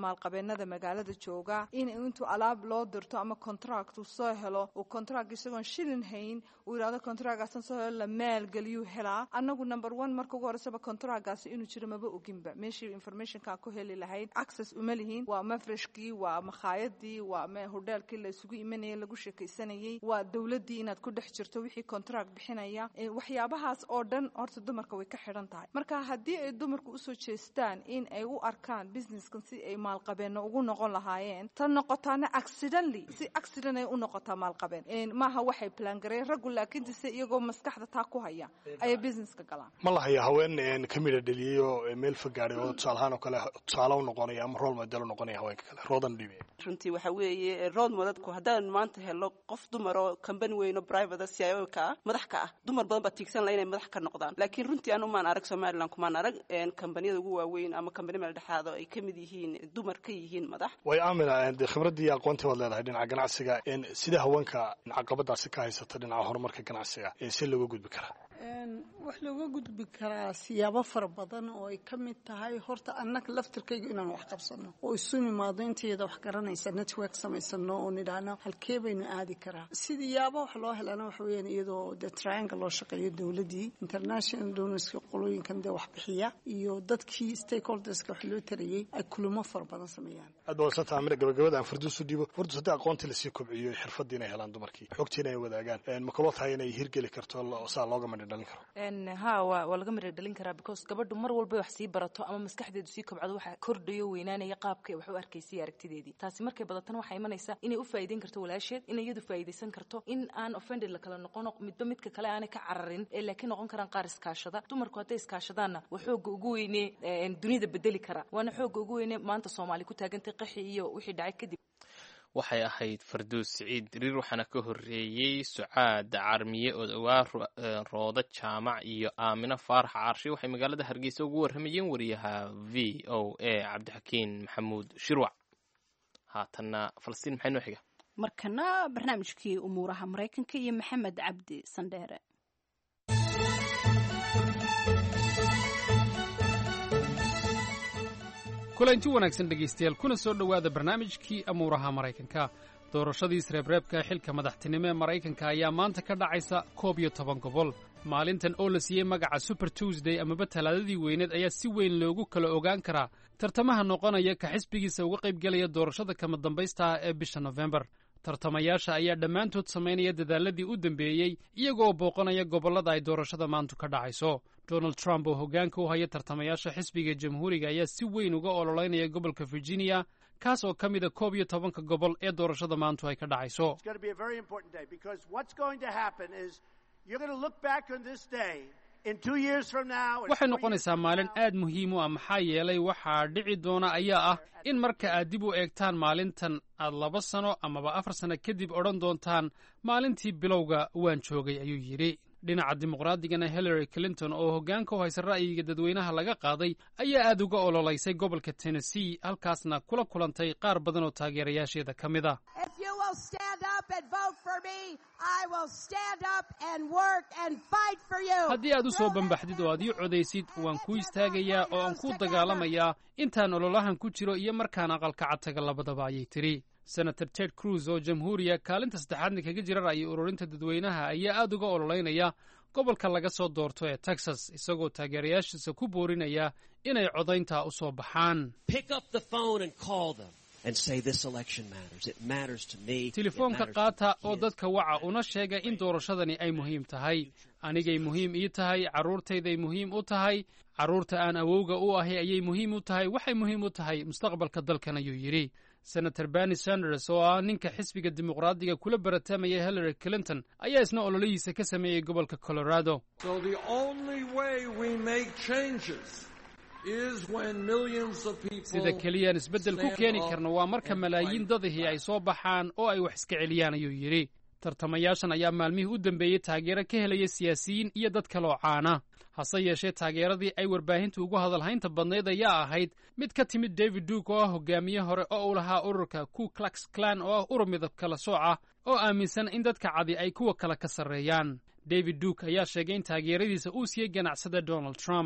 maalqabeenada magaalada jooga in intuu alaab loo dirto ama contract uu soo helo uu contract isagoon shilin hayn uu yidhahdo contractgaasan soo helo la maalgeliyuu helaa annagu number one marka ugu horeysaba contractgaasi inuu jiro maba oginba meeshii informationkaa ku heli lahayd access uma lihiin waa mafreshkii waa makhaayadii waa hodheelkii la isugu imanayay lagu sheekaysanayay waa dowladdii inaad ku dhex jirto wixii contract bixinaya waxyaabahaas oo dhan horta dumarka way ka xidhan tahay marka haddii ay dumarku usoo jeestaan in ay u arkaan businesskan si ay maalqabeenno ugu noqon lahaayeen tan noqotaana accidentally si accident ay u noqotaa maalqabeen maaha waxay plangareen raggu laakiin se iyagoo maskaxda taa ku haya ayay businesska galaan ma lahaya haween ka midha dheliyey oo meel fagaaday oo tusaalahaan oo kale tusaale u noqonaya ama role model u noqonaya haweenka kale roodan dhibe runtii waxa weeye road modadku haddaan maanta helo qof dumar oo company weyn oo private C I O ka ah madax ka ah dumar badan baa tiigsan lahayn inay madax ka noqdaan laakiin runtii anu maan arag Somaliland kumaan arag kambaniyada ugu waaweyn ama company meel dhexaad oo ay ka mid yihiin dumar ka yihiin madax way aamina khibradii iyo aqoontii wad leedahay dhinaca ganacsiga sida haweenka caqabadaasi ka haysata dhinaca horumarka ganacsiga si looga gudbi karaa wax looga gudbi karaa siyaabo fara badan oo ay ka mid tahay horta annaga laftirkayga inaan wax qabsano oo isu nimaado inteeda wax garanaysa network samaysano oo nidhaahno halkee baynu aadi karaa sidii yaabo wax loo helana waxa weeyaan iyadoo the triangle loo shaqeeyo dowladdii international donorska qolooyinkan dee wax bixiya iyo dadkii stakeholderska wax loo tarayey ay kulamo fara badan sameeyaan aad baa wasanta amina gabagabada aan farduusu dhibo furdus haddii aqoontii lasii kobciyo xirfadii inay helaan dumarkii xogtii inay wadaagaan ma kaloo tahay inay hirgeli karto saa looga madhin dhalin karo ha waa laga midho dhalin karaa because gabadhu mar walba wax sii barato ama maskaxdeedu sii kobcdo waxa kordhayo weynaanaya qaabka wax u arkaysay aragtideedii taasi markay badatan waxa imanaysa inay u faa'iideyn karto walaasheed inay iyadu faa'iideysan karto in aan offended la kala noqono midba midka kale aanay ka cararin ee laakiin noqon karaan qaar iskaashada dumarku hadday iskaashadaanna waa xooga ugu weyne dunida bedeli kara waana xooga ugu weyne maanta Soomaali ku taagantay qaxi iyo wixii dhacay kadib waxay ahayd farduus siciid riir waxaana ka horreeyey sucaad carmiye oo dhawaa rooda jaamac iyo aamino faarax caarshe waxay magaalada hargeysa ugu warramayeen wariyaha v o a cabdixakiin maxamuud shirwac haatanna falastiin maxay noo xiga markana barnaamijkii umuuraha maraykanka iyo maxamed cabdi sandheere kulanti wanaagsan dhegaystayaal kuna soo dhowaada barnaamijkii amuuraha maraykanka doorashadii isreebreebka xilka madaxtinimo ee maraykanka ayaa maanta ka dhacaysa koob iyo toban gobol maalintan oo la siiyey magaca super tuesday amaba talaadadii weyneed ayaa si weyn loogu kala ogaan karaa tartamaha noqonaya ka xisbigiisa uga qaybgelaya doorashada kama dambaysta ah ee bisha nofembar tartamayaasha ayaa dhammaantood samaynaya dadaaladii u dambeeyey iyagoo booqanaya gobollada ay doorashada maantu ka dhacayso donald trump oo hoggaanka u haya tartamayaasha xisbiga jamhuuriga ayaa si weyn uga ololeynaya gobolka virginia kaas oo ka mida koob iyo tobanka gobol ee doorashada maantu ay ka dhacayso waxay noqonaysaa maalin aad muhiim u ah maxaa yeelay waxaa dhici doona ayaa ah in marka aad dib u eegtaan maalintan aad laba sano amaba afar sano kadib odhan doontaan maalintii bilowga waan joogay ayuu yidhi dhinaca dimuqraadigana hillary clinton oo hoggaanka u haysa ra'yiga dadweynaha laga qaaday ayaa aad uga ololaysay gobolka tennessee halkaasna kula kulantay qaar badan oo taageerayaasheeda ka mid ah haddii aad u soo bambaxdid oo aad ii codaysid waan kuu istaagayaa oo aan kuu dagaalamayaa intaan ololahan ku jiro iyo markaan aqalka cadtaga labadaba ayay tidhi senator ted cruz oo jamhuuriya kaalinta saddexaadna kaga jira ra'yi ururinta dadweynaha ayaa aad uga ololeynaya gobolka laga soo doorto ee texas isagoo taageerayaashiisa ku boorinaya inay codaynta u soo baxaan telefoonka qaata oo dadka waca una sheega in doorashadani ay muhiim tahay anigay muhiim ii tahay carruurtayday muhiim u tahay carruurta aan awowga u ahay ayay muhiim u tahay waxay muhiim u tahay mustaqbalka dalkan ayuu yidhi senator bernie sanders oo ah ninka xisbiga dimuqraadiga kula baratamaya hillary clinton ayaa isna ololihiisa ka sameeyey gobolka colorado sida keliyaan isbeddel ku keeni karno waa marka malaayiin dadihii ay soo baxaan oo ay wax iska celiyaan ayuu yidhi tartamayaashan ayaa maalmihii u dambeeyey taageero ka helaya siyaasiyiin iyo dad kaloo caana hase yeeshee taageeradii ay warbaahinta ugu hadalhaynta badnayd ayaa ahayd mid ka timid david duke oo ah hogaamiye hore oo u lahaa ururka ku klux klan oo ah urur midab kala sooc ah oo aaminsan in dadka cadi ay kuwa kale ka sarreeyaan david duke ayaa sheegay in taageeradiisa uu siiyey ganacsada donald trump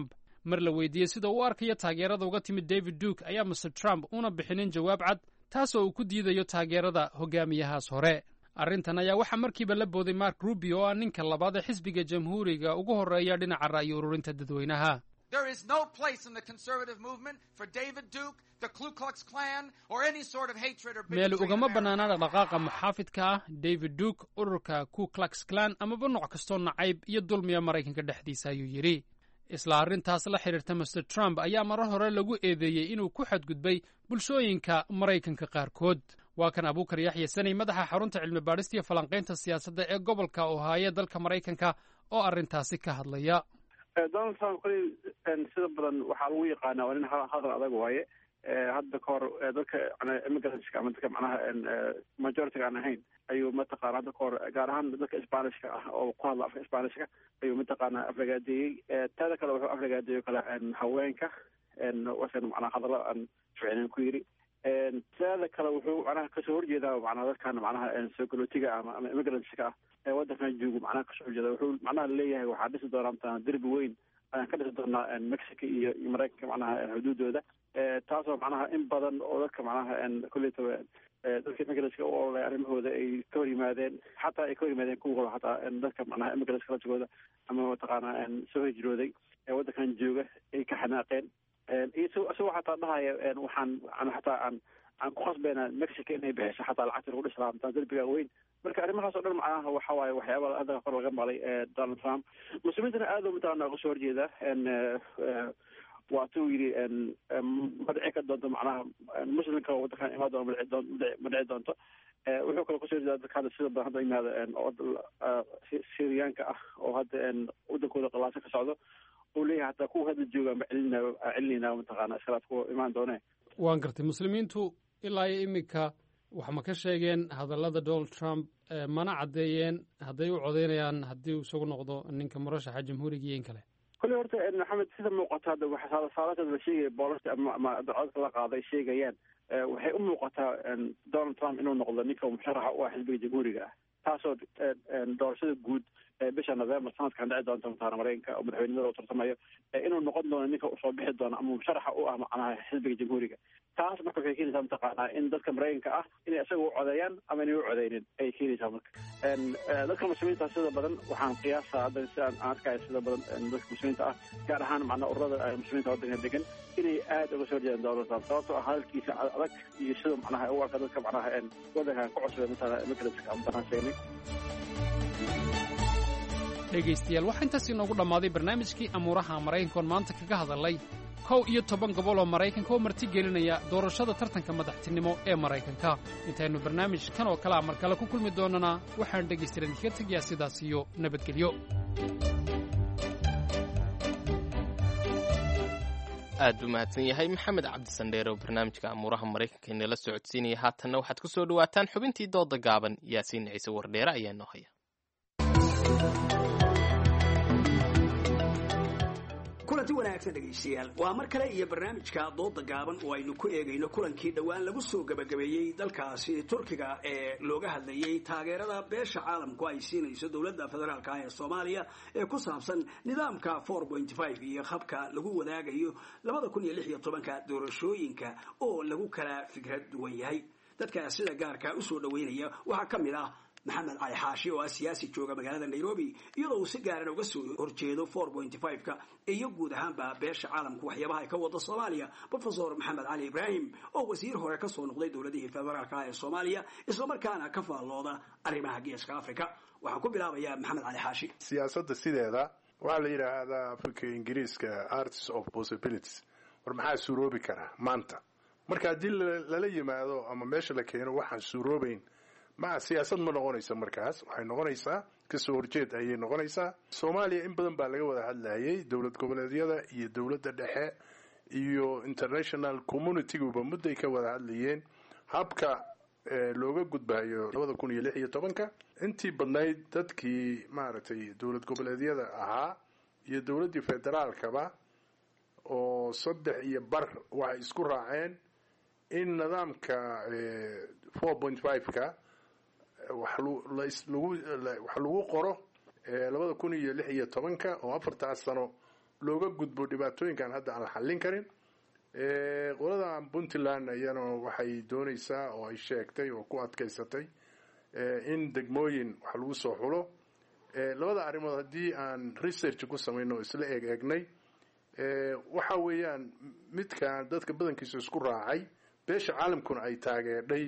mar la weydiiyey sida uu arkayo taageerada uga timid david duke ayaa master trump una bixinin jawaab cad taasoo uu ku diidayo taageerada hogaamiyahaas hore arrintan ayaa waxaa markiiba la booday mark rubio oo ah ninka labaad ee xisbiga jamhuuriga ugu horreeya dhinaca ra'yi ururinta dadweynaha There is no place in the conservative movement for David Duke, the Ku Klux Klan, or any sort of hatred or bigotry. meel ugama bannaana dhaqdhaqaaqa muxaafidka ah david duke ururka ku klux klan amaba nooc kastoo nacayb iyo dulmiya maraykanka dhexdiisa ayuu yidhi isla arrintaas la xidhiirta master trump ayaa marar hore lagu eedeeyey inuu ku xadgudbay bulshooyinka maraykanka qaarkood waa kan abuukar yaxya sanay madaxa xarunta cilmi baadhista iyo falanqaynta siyaasadda ee gobolka ohaayo dalka maraykanka oo arrintaasi ka hadlaya donald trump kuli sida badan waxaa lagu yaqaanaa waa nin hadal adag waaye hadda ka hor dadka immigrantska ama dadka macnaha majority-ga aan ahayn ayuu mataqaana hadda ka hor gaar ahaan dadka spanishka ah oo ku hadla afka spanishka ayuu mataqaana aflagaadeeyey taada kale wuxuu aflagaadeeyo kale haweenka wasan macnaha hadallo aan ficinin ku yidhi taada kale wuxuu macnaha kasoo horjeedaa macnaha dadkan macnaha sogolootiga ama ama immigrantska ah ee waddankan joogo macnaha kasoo horjeeda wuxuu macnaha leeyahay waxaa dhisi doonaa mataqana derbi weyn ayaan ka dhisi doonaa mexico iyo iyo maraykanka macnaha xuduudooda taasoo macnaha in badan oo dadka macnaha kulletaba dadka immigrantska u ololay arrimahooda ay ka hor yimaadeen xataa ay ka hor yimaadeen kuwa hore xataa dadka macnaha immigrantska laftigooda ama mataqaana soo hijrooday ee waddankan jooga ay ka xanaaqeen iyo isagoo xataa dhahaya waxaan xataa aan aan ku khasbayna mexico inay bixiso xataa lacagta lagu dhisi lahaa mataa derbiga weyn marka arrimahaas oo dhan macnaha waxa waaye waxyaaba hadda kor laga maqlay donald trump muslimiintana aad oo mataqaana uga soo horjeeda waatuu yidhi ma dhici ka doonto macnaha muslimka waddankan imaa doona ma dhici doonto wuxuu kaloo kusoo horjeeda dadka hadda sida badan hadda yimaada oo syriyaanka ah oo hadda waddankooda qalaasa ka socdo uu leeyahay hataa kuwa hadda jooga ma celinaa celinayna mataqaana iskalaaf kuwa imaan doone waan gartay muslimiintu ilaa iyo iminka wax ma ka sheegeen hadallada donald trump mana caddeeyeen hadday u codeynayaan haddii uu isagu noqdo ninka murashaxa jamhuuriga iyo in kale kolley horta maxamed sida muuqata hadda waxa saalateed la sheegaya boolasta ama ama codka la qaaday sheegayaan waxay u muuqataa donald trump inuu noqdo ninka musharaxa u ah xisbiga jamhuuriga ah taasoo doorashada guud bisha november sanadkan dhici doonta mataana maraykanka oo madaxweynimada u tartamayo inuu noqon doono ninka usoo bixi doono ama musharaxa u ah macnaha xisbiga jamhuuriga taas marka waxay keenaysaa mataqaanaa in dadka maraykanka ah inay isaga u codeeyaan ama inay u codeynin ayay keenaysaa marka dadka muslimiinta sida badan waxaan qiyaasaa hadda si aan arkaya sida badan dadka muslimiinta ah gaar ahaan macnaa ururada muslimiinta waddanka degan inay aada uga soo horjeedaan donald trump sababtoo ah hadalkiisa adag iyo sida macnaha u arka dadka macnaha waddankan ku cusubay matala immigrantska ama banaan sheegnay dhegaystayaal waxaa intaas inoogu dhammaaday barnaamijkii amuuraha maraykankoon maanta kaga hadalay kow iyo toban gobol oo maraykanka oo marti gelinaya doorashada tartanka madaxtinimo ee maraykanka intaynu barnaamij kan oo kalea mar kale ku kulmi doonana waxaan dhegaystayaal idinkaga tegayaa sidaas iyo nabadgelyo aad buu mahadsan yahay maxamed cabdisandheere oo barnaamijka amuuraha maraykanka inala socodsiinaya haatanna waxaad ku soo dhawaataan xubintii dooda gaaban yaasiin ciise wardheere ayaa noo haya kulanti wanaagsan dhegaystayaal waa mar kale iyo barnaamijka dooda gaaban oo aynu ku eegayno kulankii dhowaan lagu soo gabagabeeyey dalkaasi turkiga ee looga hadlayey taageerada beesha caalamku ay siinayso dowladda federaalk ee soomaaliya ee ku saabsan nidaamka four point five iyo habka lagu wadaagayo labada kun iyo lix iyo tobanka doorashooyinka oo lagu kala fikrad duwan yahay dadka sida gaarka usoo dhaweynaya waxaa ka mid ah maxamed cali xaashi oo ah siyaasi jooga magaalada nairobi iyadoo uu si gaaran uga soo horjeedo four point five-ka iyo guud ahaanba beesha caalamku waxyaabaha ay ka wada soomaaliya profesor maxamed cali ibraahim oo wasiir hore ka soo noqday dowladihii federaalka ee soomaaliya islamarkaana ka faallooda arrimaha geeska africa waxaan ku bilaabayaa maxamed cali xaashi siyaasadda sideeda waxaa la yidhaahdaa afka ingiriiska arts of possibilities war maxaa suuroobi karaa maanta marka haddii lala yimaado ama meesha la keeno waxaan suuroobayn ma siyaasad ma noqonaysa markaas waxay noqonaysaa kasoo horjeed ayay noqonaysaa soomaaliya in badan baa laga wada hadlayay dowlad goboleedyada iyo dowladda dhexe iyo international communitiguba mudday ka wada hadlayeen habka looga gudbayo labada kun iyo lix iyo tobanka intii badnayd dadkii maaragtay dowlad goboleedyada ahaa iyo dowladdii federaalkaba oo saddex iyo bar waxay isku raaceen in nidaamka four point five-ka wax lagu qoro labada kun iyo lix iyo tobanka oo afartaas sano looga gudbo dhibaatooyinkan hadda aan la xallin karin. qoladan puntland ayana waxay doonaysaa oo ay sheegtay oo ku adkaysatay in degmooyin wax lagu soo xulo. labada arrimood haddii aan research ku samayno isla eeg eegnay waxa weeyaan midkaan dadka badankiisa isku raacay beesha caalamkuna ay taageerdhay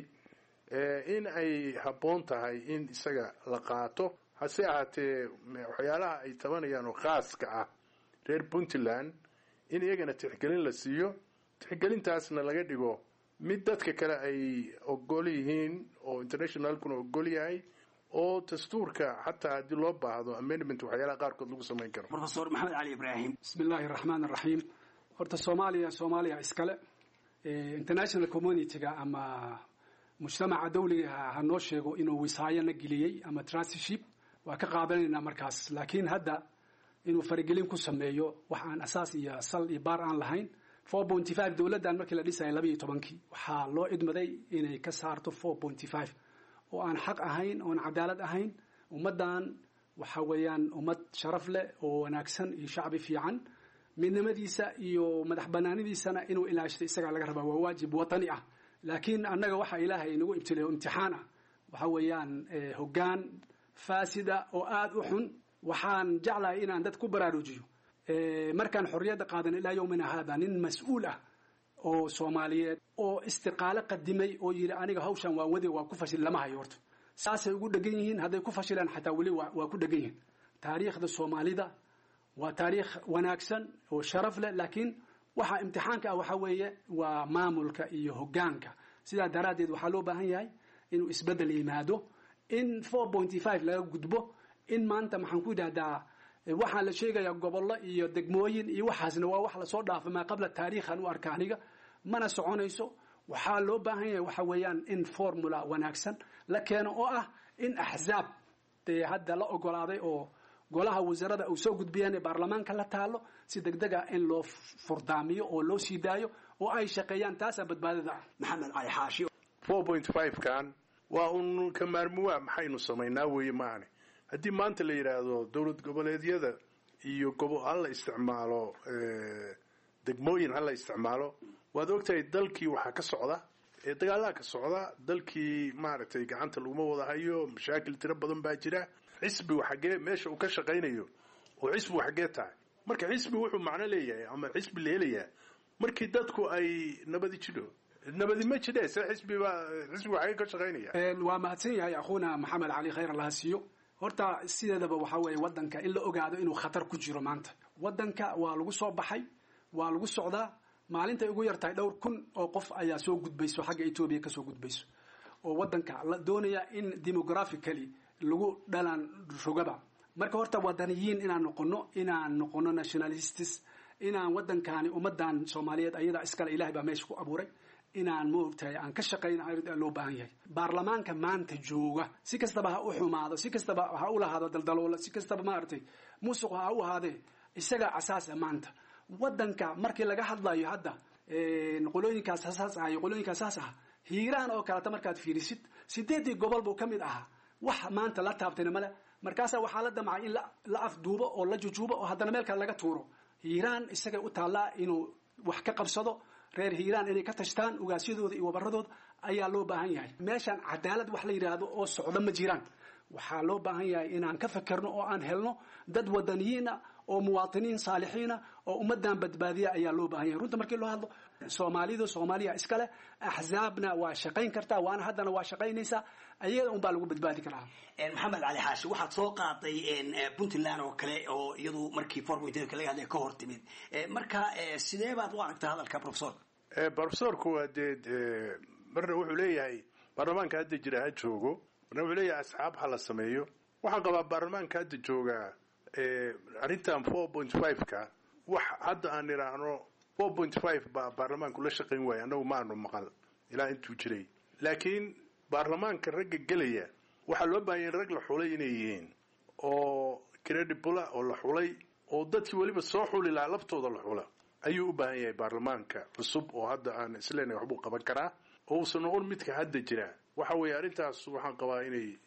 in ay habboon tahay in isaga la qaato. hase ahaatee waxyaalaha ay tabanayaan oo khaaska ah reer puntland in iyagana tixgelin la siiyo, tixgelintaasna laga dhigo mid dadka kale ay ogol yihiin oo internationalkuna ogol yahay oo dastuurka xataa haddii loo baahdo amendment waxyaalaha qaarkood lagu samayn karo. professor maxamed cali ibraahim. bismi illaahi raxmaan araxiim. horta soomaaliya soomaaliya iskale international communityga ama mujtamaca dawliga ha noo sheego inuu wisaayana geliyey ama trusteeship waa ka qaadanaynaa markaas, laakiin hadda inuu faragelin ku sameeyo wax aan asaas iyo sal iyo baar aan lahayn. four point five dowladdan markii la dhisayay laba iyo tobankii waxaa loo idmaday inay ka saarto four point five oo aan xaq ahayn oon cadaalad ahayn. ummaddan waxa weeyaan ummad sharaf leh oo wanaagsan iyo shacbi fiican, midnimadiisa iyo madax banaanidiisana inuu ilaashto isagaa laga rabaa, waa waajib watani ah. laakiin annaga waxa ilaahay inagu ibtilayo imtixaan ah waxa weeyaan hoggaan faasida oo aad u xun. waxaan jeclahay inaan dad ku baraarujiyo markaan xorriyadda qaadan ilaa yowmina haada nin mas-uul ah oo soomaaliyeed oo istiqaalo qadimay oo yidhi aniga hawshan waa wadi waa ku fashil lama hayo. horta saasay ugu dhegan yihiin, hadday ku fashilaan xataa weli waa ku dhegan yihiin. taariikhda soomaalida waa taariikh wanaagsan oo sharaf leh, laakiin waxa imtixaanka ah waxa weeye waa maamulka iyo hoggaanka. sidaa daraaddeed waxaa loo baahan yahay inuu isbeddel yimaado, in four point five laga gudbo, in maanta maxaan ku yidhahdaa waxaa la sheegayaa gobollo iyo degmooyin iyo waxaasna waa wax lasoo dhaafay maa qabla taariikhan u arka aniga mana soconayso. waxaa loo baahan yahay waxa weeyaan in formula wanaagsan la keeno oo ah in axzaab dee hadda la ogolaaday oo golaha wasaarada uu soo gudbiyeen ee baarlamaanka la taalo si degdega in loo furdaamiyo oo loo sii daayo oo ay shaqeeyaan. taasaa badbaadada ah. maxamed cali xaashi. four point five kan waa un ka maarmuwaa maxaynu samaynaa weeye maahane. haddii maanta la yidhaahdo dowlad goboleedyada iyo gobo hala isticmaalo degmooyin hala isticmaalo, waad ogtahay dalkii waxaa ka socda dagaalaha ka socda dalkii maaragtay gacanta laguma wada hayo, mashaakil tiro badan baa jira. xisbigu xaggee meesha uu ka shaqaynayo oo xisbigu xaggee tahay. marka xisbi wuxuu macno leeyahay ama xisbi la helayaa markii dadku ay nabadi jidho. nabadi ma jidhe se xisbiba xisbigu xaggee ka shaqaynaya. waa mahadsan yahay akhuuna maxamed cali khayr allaha siiyo. horta sideedaba waxa weeye waddanka in la ogaado inuu khatar ku jiro maanta. waddanka waa lagu soo baxay, waa lagu socdaa. maalintay ugu yartahay dhowr kun oo qof ayaa soo gudbayso xagga Ethiopia ka soo gudbayso oo waddanka la doonaya in demographically lagu dhalan rogaba. marka horta wadaniyiin inaan noqono inaan noqono nationalists, inaan waddankaani ummadan Soomaaliyeed ayada iskala Ilaahay baa meesha ku abuuray, inaan moogtahay aan ka shaqeyno ayada loo baahan yahay. baarlamaanka maanta jooga si kastaba ha u xumaado, si kastaba ha u lahaado daldaloola, si kastaba maartay musuq ha u ahaade, isaga asaas maanta waddanka markii laga hadlayo hadda ee qolooyinkaas asaas ah iyo qolooyinkaas asaas ah hiiraan oo kala markaad fiirisid sideedii gobol buu kamid ahaa. wax maanta la taabtayna male. markaasa waxaa la damcay in la afduubo oo la jujuubo oo haddana meel kale laga tuuro. hiiraan isaga u taallaa inuu wax ka qabsado, reer hiiraan inay ka tashtaan ugaasyadooda iyo wabaradooda ayaa loo baahan yahay. meeshaan cadaalad wax la yidhaahdo oo socdo ma jiraan. waxaa loo baahan yahay inaan ka fakerno oo aan helno dad wadaniyiina oo muwaatiniin saalixiina oo ummadan badbaadiya ayaa loo baahan yahay. runta markii loo hadlo Soomaalidu Soomaaliya iskale axzaabna waa shaqayn kartaa, waana haddana waa shaqaynaysaa, ayada un baa lagu badbaadi karaa. maxamed cali xaashi waxaad soo qaaday Puntland oo kale oo iyadu markii four point five laga hadlay ka hor timid. marka sidee baad u aragtaa hadalka professor? ee professorku waa dee marna wuxuu leeyahay baarlamaanka hadda jira ha joogo, marna wuxuu leeyahay asxaab ha la sameeyo. waxaan qabaa baarlamaanka hadda jooga ee arrintan four point five ka wax hadda aan iraahno four point five baa baarlamaanku la shaqayn waayay, annagu maanu maqal ilaa intuu jiray. laakiin baarlamaanka ragga gelaya waxaa loo baahan yahay rag la xulay inay yihiin oo credible oo la xulay oo dadkii weliba soo xuli lahaa laftooda la xula ayuu u baahan yahay baarlamaanka cusub oo hadda aan isleenahay waxbuu qaban karaa oo uusan noqon midka hadda jira. waxa weeye arrintaas waxaan qabaa inay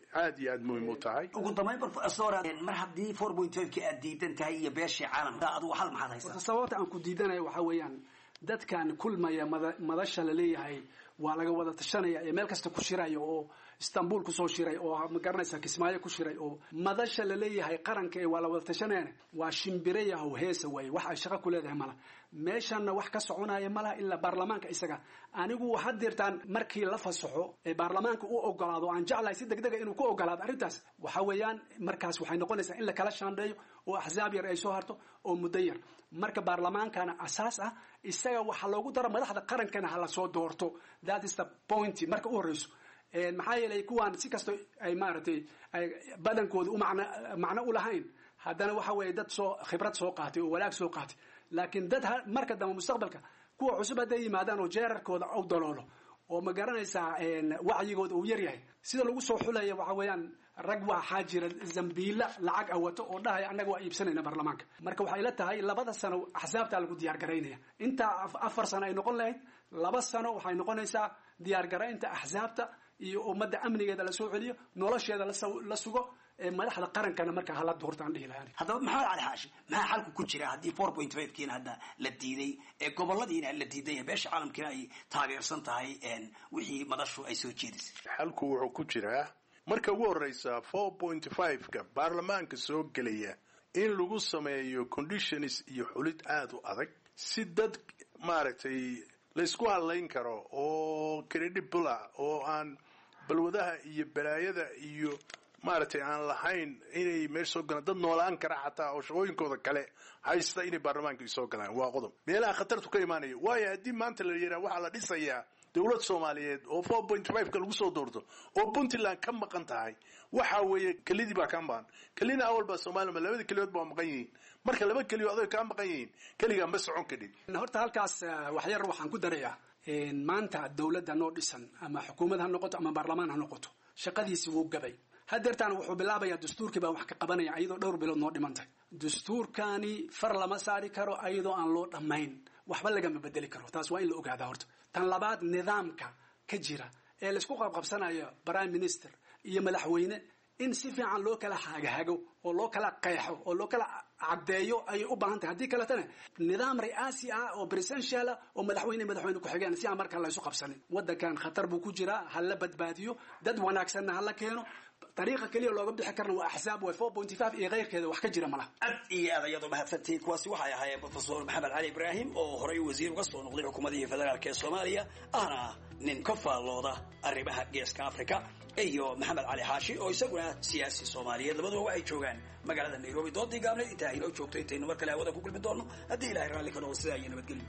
aad iyo aad muhiim u tahay. ugu dambeyn professor mar haddii four point five ki aad diidan tahay iyo beeshii caalamka adigu hal maxaad haysaa? sababta aan ku diidanayo waxa weeyaan dadkan kulmaya madasha la leeyahay waa laga wada tashanaya ee meel kasta ku shirayo oo Istanbul ku soo shiray oo ma garanaysa Kismaayo ku shiray oo madasha la leeyahay qaranka ee waa la wada tashanayna waa shimbiraya oo heesa way wax ay shaqo ku leedahay mala meeshana wax ka soconaya mala illa baarlamaanka isaga anigu waxa dirtaan markii la fasaxo ee baarlamaanka uu ogolaado aan jeclahay si degdeg ah inuu ku ogolaado arintaas waxa weeyaan markaas waxay noqonaysaa in la kala shaandheeyo oo axzaab yar ay soo harto oo muddo yar marka baarlamaankana asaas ah isaga waxa loogu daro madaxda qarankana hala soo doorto that is the point marka u horeyso een maxaa yeelay kuwaan si kasto ay maartay ay badankooda u macna macna u lahayn haddana waxa weeye dad soo khibrad soo qaatay oo walaag soo qaatay laakiin dad marka dambe mustaqbalka kuwa cusub haday yimaadaan oo jeerarkooda u daloolo oo ma garanaysaa een wacyigooda uu yar yahay sida lagu soo xulayo waxa weeyaan rag waa xaajira zambiila lacag awato oo dhahay anaga waa iibsanayna baarlamaanka marka waxay la tahay labada sano axsaabta lagu diyaar gareynaya inta afar sano ay noqon lahayd laba sano waxay noqonaysaa diyaar gareynta axsaabta iyo ummadda amnigeeda la soo celiyo nolosheeda la sugo ee madaxda qarankana marka hala doortaan dhihi lahayn haddaba maxamed cali xaashi maxaa xalku ku jira haddii four point five kiina hadda la diiday ee goboladiina la diiday beesha caalamkina ay taageersan tahay wixii madashu ay soo jeedisay xalku wuxuu ku jiraa marka ugu horeysa four point five ka baarlamaanka soo gelaya in lagu sameeyo conditions iyo xulid aad u adag si dad maaragtay la isku halayn karo oo credible oo aan balwadaha iyo balaayada iyo maaragtay aan lahayn inay meesha soo galaan dad noolaan kara xataa oo shaqooyinkooda kale haysta inay baarlamaanka soo galaan waa qodob meelaha khatartu ka imaanaya waayo haddii maanta la yiraahdo waxaa la dhisayaa dawlad Soomaaliyeed oo four point five ka lagu soo doorto oo Puntland ka maqan tahay waxa weeye kalidii baa ka maqan kalina awal ba Soomaaliya labada kaliyood baa maqan yihiin marka laba kaliyood ay ka maqan yihiin kaliga ma socon kadib horta halkaas wax yar waxaan ku darayaa in maanta dawladda noo dhisan ama xukuumad ha noqoto ama baarlamaan ha noqoto shaqadiisa wuu gabay hadeertaan wuxuu bilaabayaa dastuurkii baa wax ka qabanaya ayadoo dhowr bilood noo dhimantay dastuurkani far lama saari karo ayadoo aan loo dhamayn waxba laga ma bedeli karo taas waa in la ogaado horta tan labaad nidaamka ka jira ee la isku qabqabsanayo prime minister iyo madaxweyne in si fiican loo kala haagahago oo loo kala qeexo oo loo kala cadeeyo ay u baahan tahay hadii kale tan nidaam ri'aasi ah oo presidential oo madaxweyne madaxweyne ku xigeen si aan marka la isku qabsanin wadankan khatar buu ku jiraa hal la badbaadiyo dad wanaagsan hal la keeno طريقة كلية لو قبل حكرنا وأحزاب وفوق بونتي فاف إيه غير كذا وحكي جرا ملا. أد إيه هذا يضرب هفتين كواسي وحيا هاي بروفيسور محمد علي إبراهيم أو هري وزير وقصة نقضي حكومة فدرال كالصومالية أنا ننكفى اللوضة الرباح جيس كأفريقيا أيوه محمد علي حاشي أو يسقنا سياسي صومالية لبدو وعي شوغان مقالة نيروبي ضدي قبل إنتهي لو شوكتين تين وكلا وده كل بدونه أدي إلى إيران لكنه وسائي نبتقول.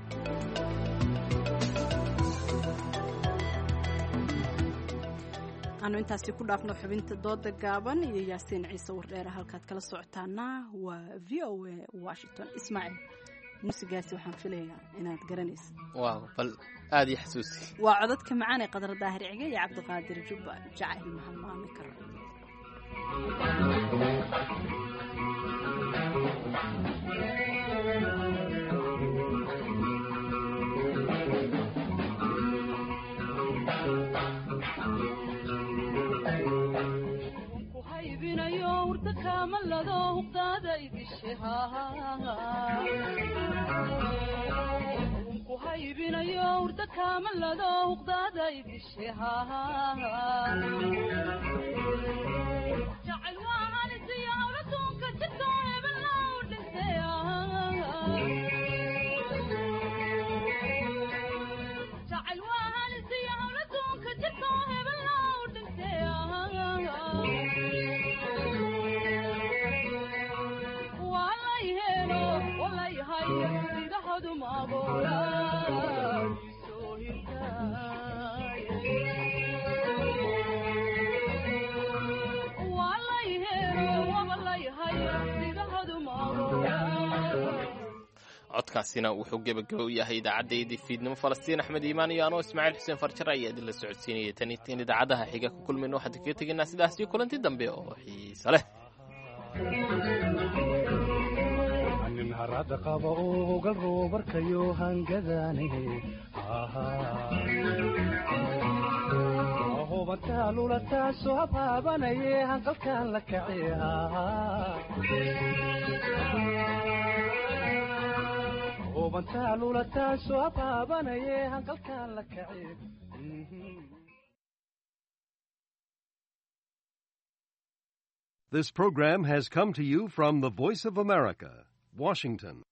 aanu intaasi ku dhaafno xubinta dooda gaaban iyo yaasiin ciise wardheer halkaad kala socotaana waa v o a Washington Ismaaciil musigaasi waxaan filayaa inaad garanayso waaw bal aad i xasuusi waa codadka macaan ee qadar daahir cige iyo cabdiqaadir jubba jacayl mahamaami karo kamalado hubtada idishaha ku haybinayo urta kamalado hubtada idishaha jacayl waan isiya awladunka jidooe balaw dhisaya jacayl waan isiya awladunka jidooe balaw dhisaya codkaasina wuxuu gebagabo u yahay idaacaddaydii fiidnimo falastiin axmed iimaan iyo anoo ismaaciil xuseen farjar ayaa idinla socodsiinaya tan in idaacadaha xiga ku kulmayno waxaan kaga tegaynaa sidaas iyo kulanti dambe oo xiiso leh harada qaba oo gal roobarkayo hangadaane hubantaa lulataa soo habaabanaye hanqalkaan la kace hubantaa lulataa soo habaabanaye hanqalkaan la kace. This program has come to you from the Voice of America, Washington.